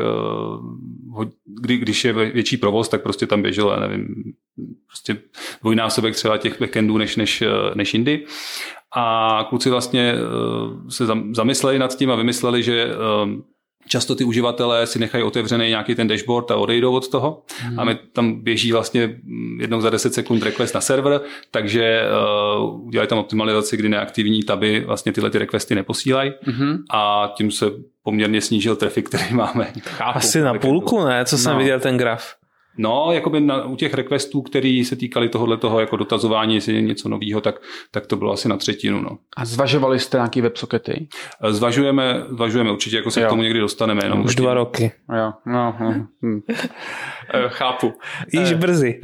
uh, kdy, když je větší provoz, tak prostě tam běželo, nevím, prostě dvojnásobek třeba těch backendů než, než, než jindy. A kluci vlastně se zamysleli nad tím a vymysleli, že často ty uživatelé si nechají otevřený nějaký ten dashboard a odejdou od toho. Hmm. A my tam běží vlastně jednou za deset sekund request na server, takže uh, udělají tam optimalizaci, kdy neaktivní taby vlastně tyhle ty requesty neposílají hmm. a tím se poměrně snížil trafik, který máme. Chápu, asi na půlku, ne? Co jsem no. viděl ten graf. No, jakoby na, u těch requestů, který se týkali tohohle toho jako dotazování, jestli je něco nového, tak, tak to bylo asi na třetinu. No. A zvažovali jste nějaký websockety? Zvažujeme, zvažujeme určitě, jako se jo. k tomu někdy dostaneme. Jenom už dva roky. Jo, no, no. Hm. Chápu. Již brzy.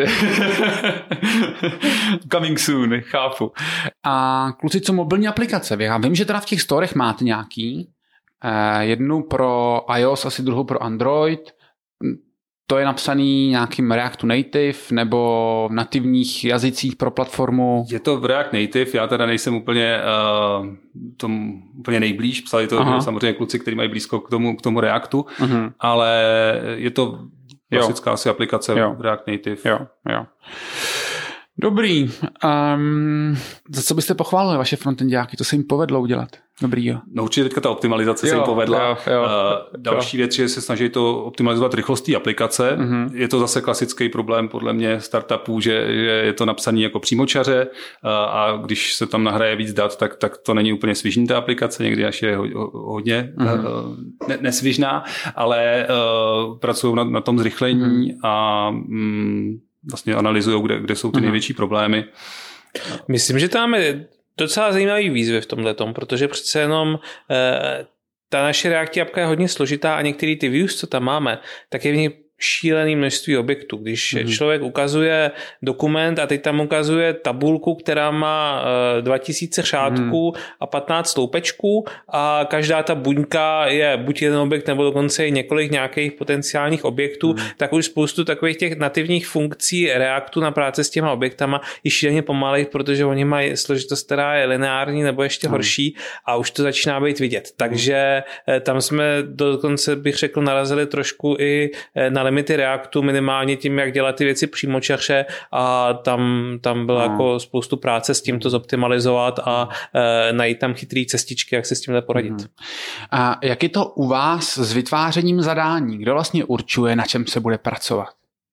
Coming soon, chápu. A kluci, co mobilní aplikace? Já vím, že teda v těch storech máte nějaký. Jednu pro iOS, asi druhou pro Android. To je napsaný nějakým Reactu Native nebo v nativních jazycích pro platformu? Je to v React Native, já teda nejsem úplně uh, tomu úplně nejblíž, psali to Aha. samozřejmě kluci, kteří mají blízko k tomu, k tomu Reactu, uh-huh. ale je to klasická asi aplikace jo. v React Native. Jo, jo. Dobrý. Um, za co byste pochválili vaše frontendiáky? To se jim povedlo udělat. Dobrý, jo. No určitě teďka ta optimalizace jo, se jim povedla. Jo, jo, uh, další jo. věc, že se snaží to optimalizovat rychlost té aplikace. Mm-hmm. Je to zase klasický problém podle mě startupů, že, že je to napsané jako přímočaře uh, a když se tam nahraje víc dat, tak, tak to není úplně svižný ta aplikace, někdy až je ho, ho, hodně mm-hmm. uh, ne, nesvižná, ale uh, pracují na, na tom zrychlení mm-hmm. a um, vlastně analyzují, kde, kde jsou ty mm-hmm. největší problémy. Myslím, že tam je docela zajímavý výzvy v tomhletom, protože přece jenom eh, ta naše React apka je hodně složitá a některé ty views, co tam máme, tak je v ní šílený množství objektů. Když mm-hmm. člověk ukazuje dokument a teď tam ukazuje tabulku, která má e, dva tisíce řádků mm-hmm. a patnáct sloupečků a každá ta buňka je buď jeden objekt nebo dokonce i několik nějakých potenciálních objektů, mm-hmm. tak už spoustu takových těch nativních funkcí Reactu na práci s těma objektama je šíleně pomalej, protože oni mají složitost, která je lineární nebo ještě mm-hmm. horší a už to začíná být vidět. Takže e, tam jsme dokonce, bych řekl, narazili trošku i e, na limity Reactu, minimálně tím, jak dělat ty věci přímočaře a tam, tam bylo no. jako spoustu práce s tím to zoptimalizovat a e, najít tam chytrý cestičky, jak se s tímhle poradit. Hmm. A jak je to u vás s vytvářením zadání? Kdo vlastně určuje, na čem se bude pracovat?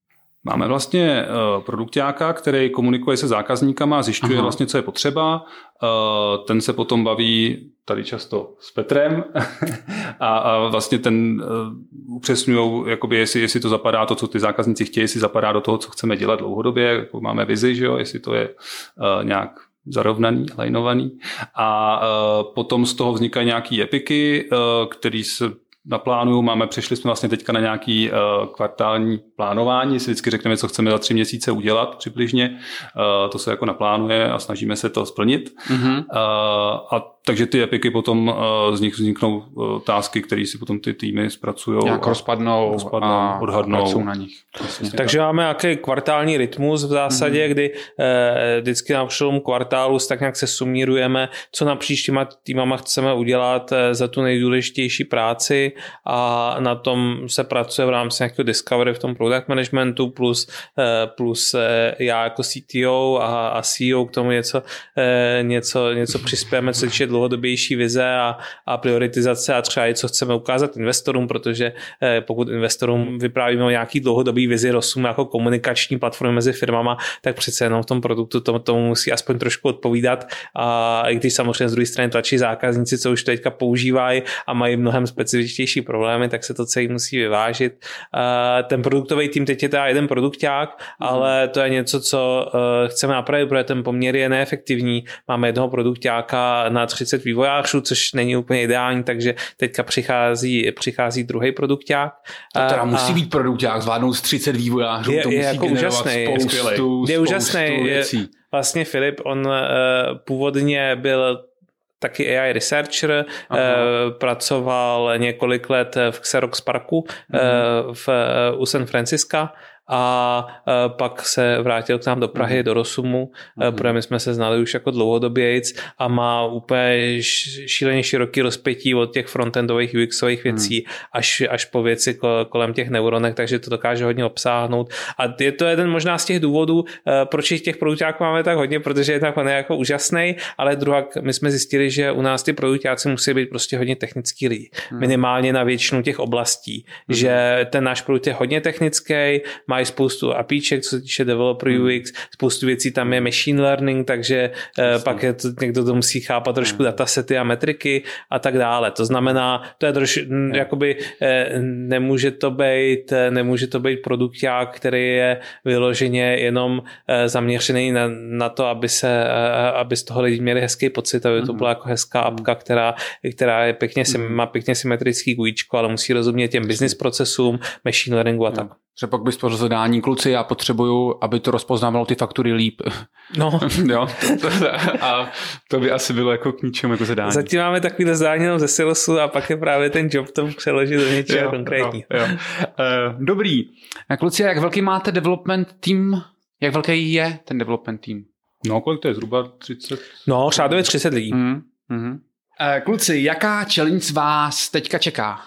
Máme vlastně uh, produkťáka, který komunikuje se zákazníkama, zjišťuje Aha. vlastně, co je potřeba. Uh, ten se potom baví tady často s Petrem a, a vlastně ten uh, upřesňují, jakoby jestli, jestli to zapadá, to, co ty zákazníci chtějí, jestli zapadá do toho, co chceme dělat dlouhodobě, jako máme vizi, že jo, jestli to je uh, nějak zarovnaný, lajnovaný. A uh, potom z toho vznikají nějaký epiky, uh, který se naplánuju, máme, přešli jsme vlastně teďka na nějaký uh, kvartální plánování, si vždycky řekneme, co chceme za tři měsíce udělat přibližně, uh, to se jako naplánuje a snažíme se to splnit. Mm-hmm. Uh, a takže ty epiky potom uh, z nich vzniknou uh, tásky, které si potom ty týmy zpracují. Nějak rozpadnou, rozpadnou a odhadnou. na nich. Vlastně. Takže máme nějaký kvartální rytmus v zásadě, mm-hmm. kdy eh, vždycky na přelomu kvartálu tak nějak se sumírujeme, co napříč těma týmama chceme udělat eh, za tu nejdůležitější práci a na tom se pracuje v rámci nějakého discovery v tom product managementu plus, eh, plus eh, já jako C T O a, a C E O k tomu něco, eh, něco, něco přispějeme, co týče dlouhodobější vize a, a prioritizace a třeba i co chceme ukázat investorům, protože eh, pokud investorům vyprávíme o nějaký dlouhodobý vizi ROSUM jako komunikační platformy mezi firmama, tak přece jenom v tom produktu tomu, tomu musí aspoň trošku odpovídat a i když samozřejmě z druhé strany tlačí zákazníci, co už to teďka používají a mají mnohem specifičtější problémy, tak se to celý musí vyvážit. Uh, ten produktový tým teď je teda jeden produkťák, mm. ale to je něco, co uh, chceme napravit, protože ten poměr je neefektivní. Máme jednoho produkťáka na třicet vývojářů, což není úplně ideální, takže teďka přichází, přichází druhý produkťák. To teda uh, musí být produkťák, zvládnout z třicet vývojářů, je, to musí je jako generovat úžasný, spoustu, je úžasný, věcí. Je, vlastně Filip, on uh, původně byl taky A I researcher, uh, pracoval několik let v Xerox Parku uh, v, uh, u San Francisca a uh, pak se vrátil k nám do Prahy, mm. do Rosumu, mm. uh, protože my jsme se znali už jako dlouhodobějc a má úplně šíleně široký rozpětí od těch frontendových U Xových věcí mm. až, až po věci kolem těch neuronek, takže to dokáže hodně obsáhnout. A je to jeden možná z těch důvodů, uh, proč těch produkťáků máme tak hodně, protože jednak on je jako úžasný, ale druhá, my jsme zjistili, že u nás ty produkťáci musí být prostě hodně technický lidi. Mm. Minimálně na většinu těch oblastí. Mm. Že ten náš produkt je hodně technický, mají spoustu APIček, co se týče developer U X, spoustu věcí tam je machine learning, takže eh, pak je to, někdo to musí chápat trošku datasety a metriky a tak dále. To znamená, to je trošku, jakoby eh, nemůže to být, nemůže to být produkťák, který je vyloženě jenom eh, zaměřený na, na to, aby se, eh, aby z toho lidi měli hezký pocit, aby to byla jako hezká apka, která, která je pěkně, má pěkně symetrický gujíčko, ale musí rozumět těm business procesům, machine learningu a tak. Třeba pak bys po zadání, kluci, já potřebuju, aby to rozpoznávalo ty faktury líp. No. Jo, to, to, a to by asi bylo jako k ničemu jako zadání. Zatím máme takový zadání jenom ze silosu a pak je právě ten job to přeložit do něčeho konkrétního. Jo, jo. Uh, dobrý. Kluci, jak velký máte development tým? Jak velký je ten development tým? No, kolik to je? Zhruba třicet? No, řádově třicet lidí. Mm, mm. Uh, kluci, jaká challenge vás teďka čeká?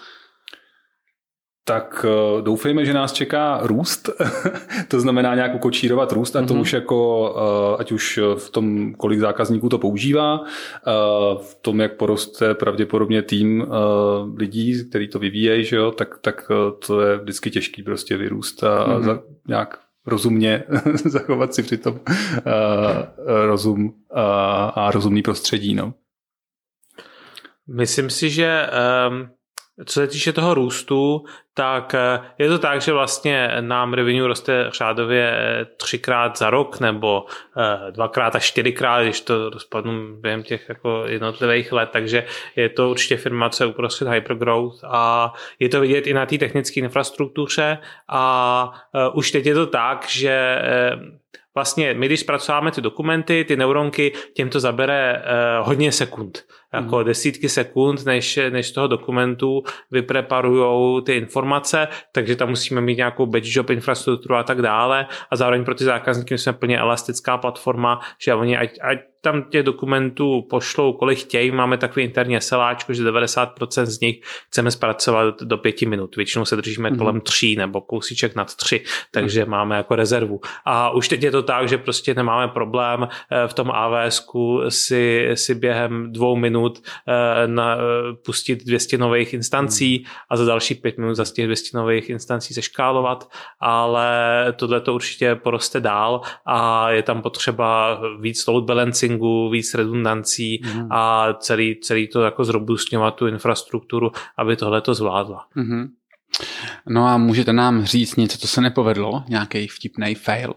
Tak uh, doufejme, že nás čeká růst, to znamená nějak ukočírovat růst a to mm-hmm. už jako, uh, ať už v tom, kolik zákazníků to používá, uh, v tom, jak poroste pravděpodobně tým uh, lidí, který to vyvíjejí, že jo, tak, tak uh, to je vždycky těžký prostě vyrůst a, mm-hmm. a za, nějak rozumně zachovat si přitom uh, rozum uh, a rozumný prostředí. No. Myslím si, že um... co se týče toho růstu, tak je to tak, že vlastně nám revenue roste řádově třikrát za rok nebo dvakrát až čtyřikrát, když to rozpadnu během těch jako jednotlivých let, takže je to určitě firma, co je uprostřed hypergrowth a je to vidět i na té technické infrastruktuře a už teď je to tak, že vlastně my, když zpracováme ty dokumenty, ty neuronky, těm to zabere uh, hodně sekund. Jako mm. desítky sekund, než, než z toho dokumentu vypreparujou ty informace, takže tam musíme mít nějakou batch job infrastrukturu a tak dále. A zároveň pro ty zákazníky jsme plně elastická platforma, že oni ať, ať tam těch dokumentů pošlou, kolik chtějí, máme takový interní SLAčko, že devadesát procent z nich chceme zpracovat do pěti minut. Většinou se držíme mm. kolem tří nebo kousíček nad tři, takže mm. máme jako rezervu. A už teď je to tak, že prostě nemáme problém v tom AWSku si, si během dvou minut minut na, pustit dvě stě nových instancí hmm. a za další pět minut za těch dvě stě nových instancí seškálovat, ale tohle to určitě poroste dál a je tam potřeba víc load balancingu, víc redundancí hmm. a celý, celý to jako zrobustňovat tu infrastrukturu, aby tohle to zvládla. Hmm. No a můžete nám říct něco, co se nepovedlo? Nějaký vtipný fail?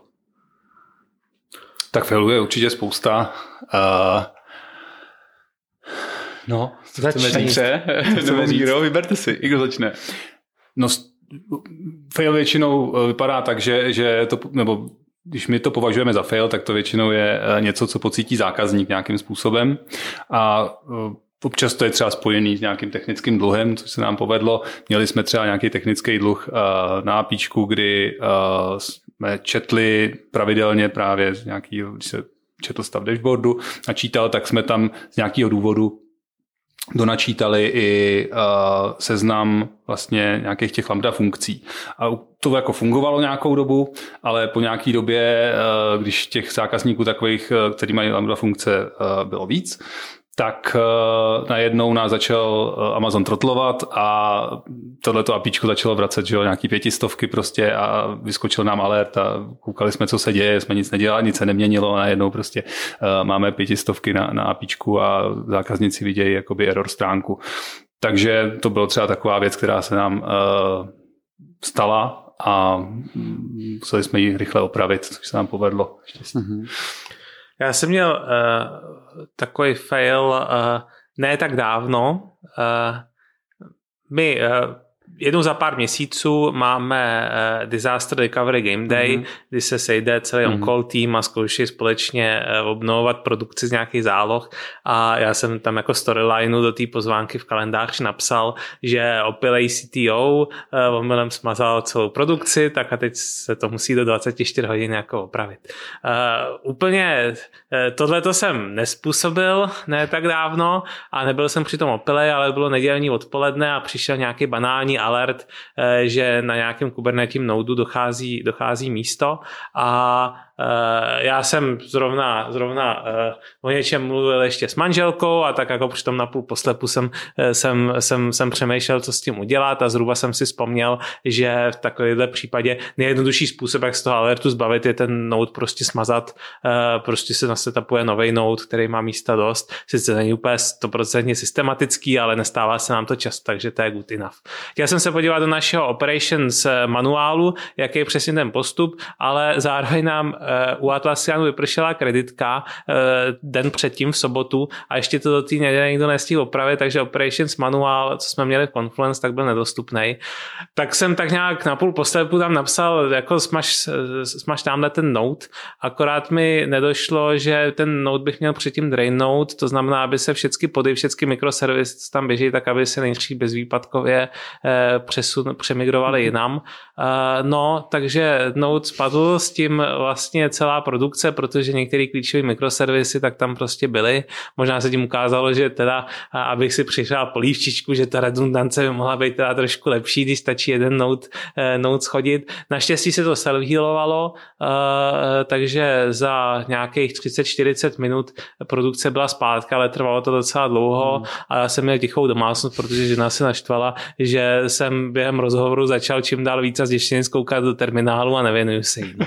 Tak failů je určitě spousta. Uh, no, co chceme říct? Nebo Míro, vyberte si, i kdo začne. No, fail většinou vypadá tak, že, že to, nebo když my to považujeme za fail, tak to většinou je něco, co pocítí zákazník nějakým způsobem a občas to je třeba spojený s nějakým technickým dluhem, což se nám povedlo. Měli jsme třeba nějaký technický dluh na APIčku, kdy jsme četli pravidelně právě z nějakého, když se četl stav dashboardu a čítal, tak jsme tam z nějakého důvodu donačítali i seznam vlastně nějakých těch lambda funkcí. A to jako fungovalo nějakou dobu, ale po nějaký době, když těch zákazníků takových, který mají lambda funkce, bylo víc, tak uh, najednou nás začal uh, Amazon trotlovat a tohleto APIčko začalo vracet, že jo, nějaký pětistovky prostě a vyskočil nám alert a koukali jsme, co se děje, jsme nic nedělali, nic se neměnilo a najednou prostě uh, máme pětistovky na, na APIčku a zákazníci vidějí jakoby error stránku. Takže to bylo třeba taková věc, která se nám uh, stala a museli jsme ji rychle opravit, což se nám povedlo. Mm-hmm. Já jsem měl uh, takový fail uh, ne tak dávno. Uh, my uh, jednou za pár měsíců máme uh, Disaster Recovery Game Day, mm-hmm. kdy se sejde celý mm-hmm. on-call tým a zkouší společně uh, obnovovat produkci z nějakých záloh a já jsem tam jako storylineu do té pozvánky v kalendáři napsal, že opilej C T O uh, omylem smazal celou produkci, tak a teď se to musí do dvacet čtyři hodin jako opravit. Uh, úplně uh, tohleto jsem nespůsobil ne tak dávno a nebyl jsem přitom opilej, ale bylo nedělní odpoledne a přišel nějaký banální alert, že na nějakém Kubernetes nodu dochází, dochází místo a já jsem zrovna, zrovna o něčem mluvil ještě s manželkou a tak jako při tom napůl poslepu jsem, jsem, jsem, jsem přemýšlel, co s tím udělat a zhruba jsem si vzpomněl, že v takovémhle případě nejjednodušší způsob, jak z toho alertu zbavit, je ten node prostě smazat, prostě se nasetapuje novej node, který má místa dost, sice není úplně sto procent systematický, ale nestává se nám to často, takže to je good enough. Chtěl jsem se podívat do našeho operations manuálu, jaký je přesně ten postup, ale zároveň nám u Atlassianu vypršela kreditka den předtím v sobotu a ještě to do té neděle nikdo nestihl opravit, takže operations manuál, co jsme měli v Confluence, tak byl nedostupný. Tak jsem tak nějak na půl poslepu tam napsal, jako smaž, smaž tamhle ten node, akorát mi nedošlo, že ten node bych měl předtím drainout, to znamená, aby se všechny pody, všechny mikroservisy tam běží, tak aby se nejdřív bezvýpadkově přesun, přemigrovali jinam. No, takže node spadl, s tím vlastně celá produkce, protože některé klíčové mikroservisy tak tam prostě byly. Možná se tím ukázalo, že teda, abych si přišel polívčičku, že ta redundance by mohla být teda trošku lepší, když stačí jeden node, node schodit. Naštěstí se to self-healovalo, takže za nějakých třicet čtyřicet minut produkce byla zpátka, ale trvalo to docela dlouho hmm. a já jsem měl tichou domácnost, protože žena se naštvala, že jsem během rozhovoru začal čím dál víc a zděštěně zkoukat do terminálu a nevěnuju se jí.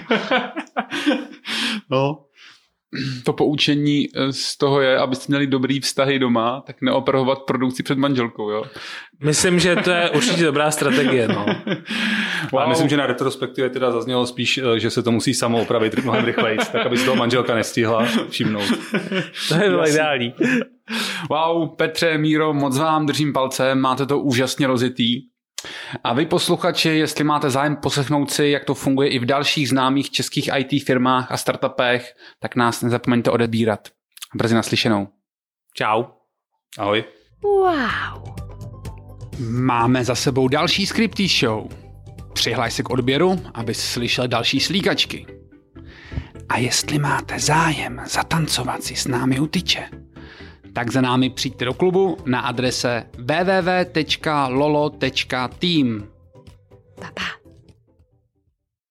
No, to poučení z toho je, abyste měli dobrý vztahy doma, tak neopravovat produkci před manželkou, jo? Myslím, že to je určitě dobrá strategie, no. Wow. A myslím, že na retrospektivě teda zaznělo spíš, že se to musí samo opravit mnohem rychleji, tak aby z toho manželka nestihla všimnout. To je bylo ideální. Wow, Petře, Míro, moc vám držím palce, máte to úžasně rozjetý. A vy posluchači, jestli máte zájem poslechnout si, jak to funguje i v dalších známých českých í té firmách a startupech, tak nás nezapomeňte odebírat. Brzy naslyšenou. Čau. Ahoj. Wow. Máme za sebou další Scripty Show. Přihlaj se k odběru, abys slyšel další slíkačky. A jestli máte zájem zatancovat si s námi u tyče, tak za námi přijďte do klubu na adrese w w w tečka lolo tečka team.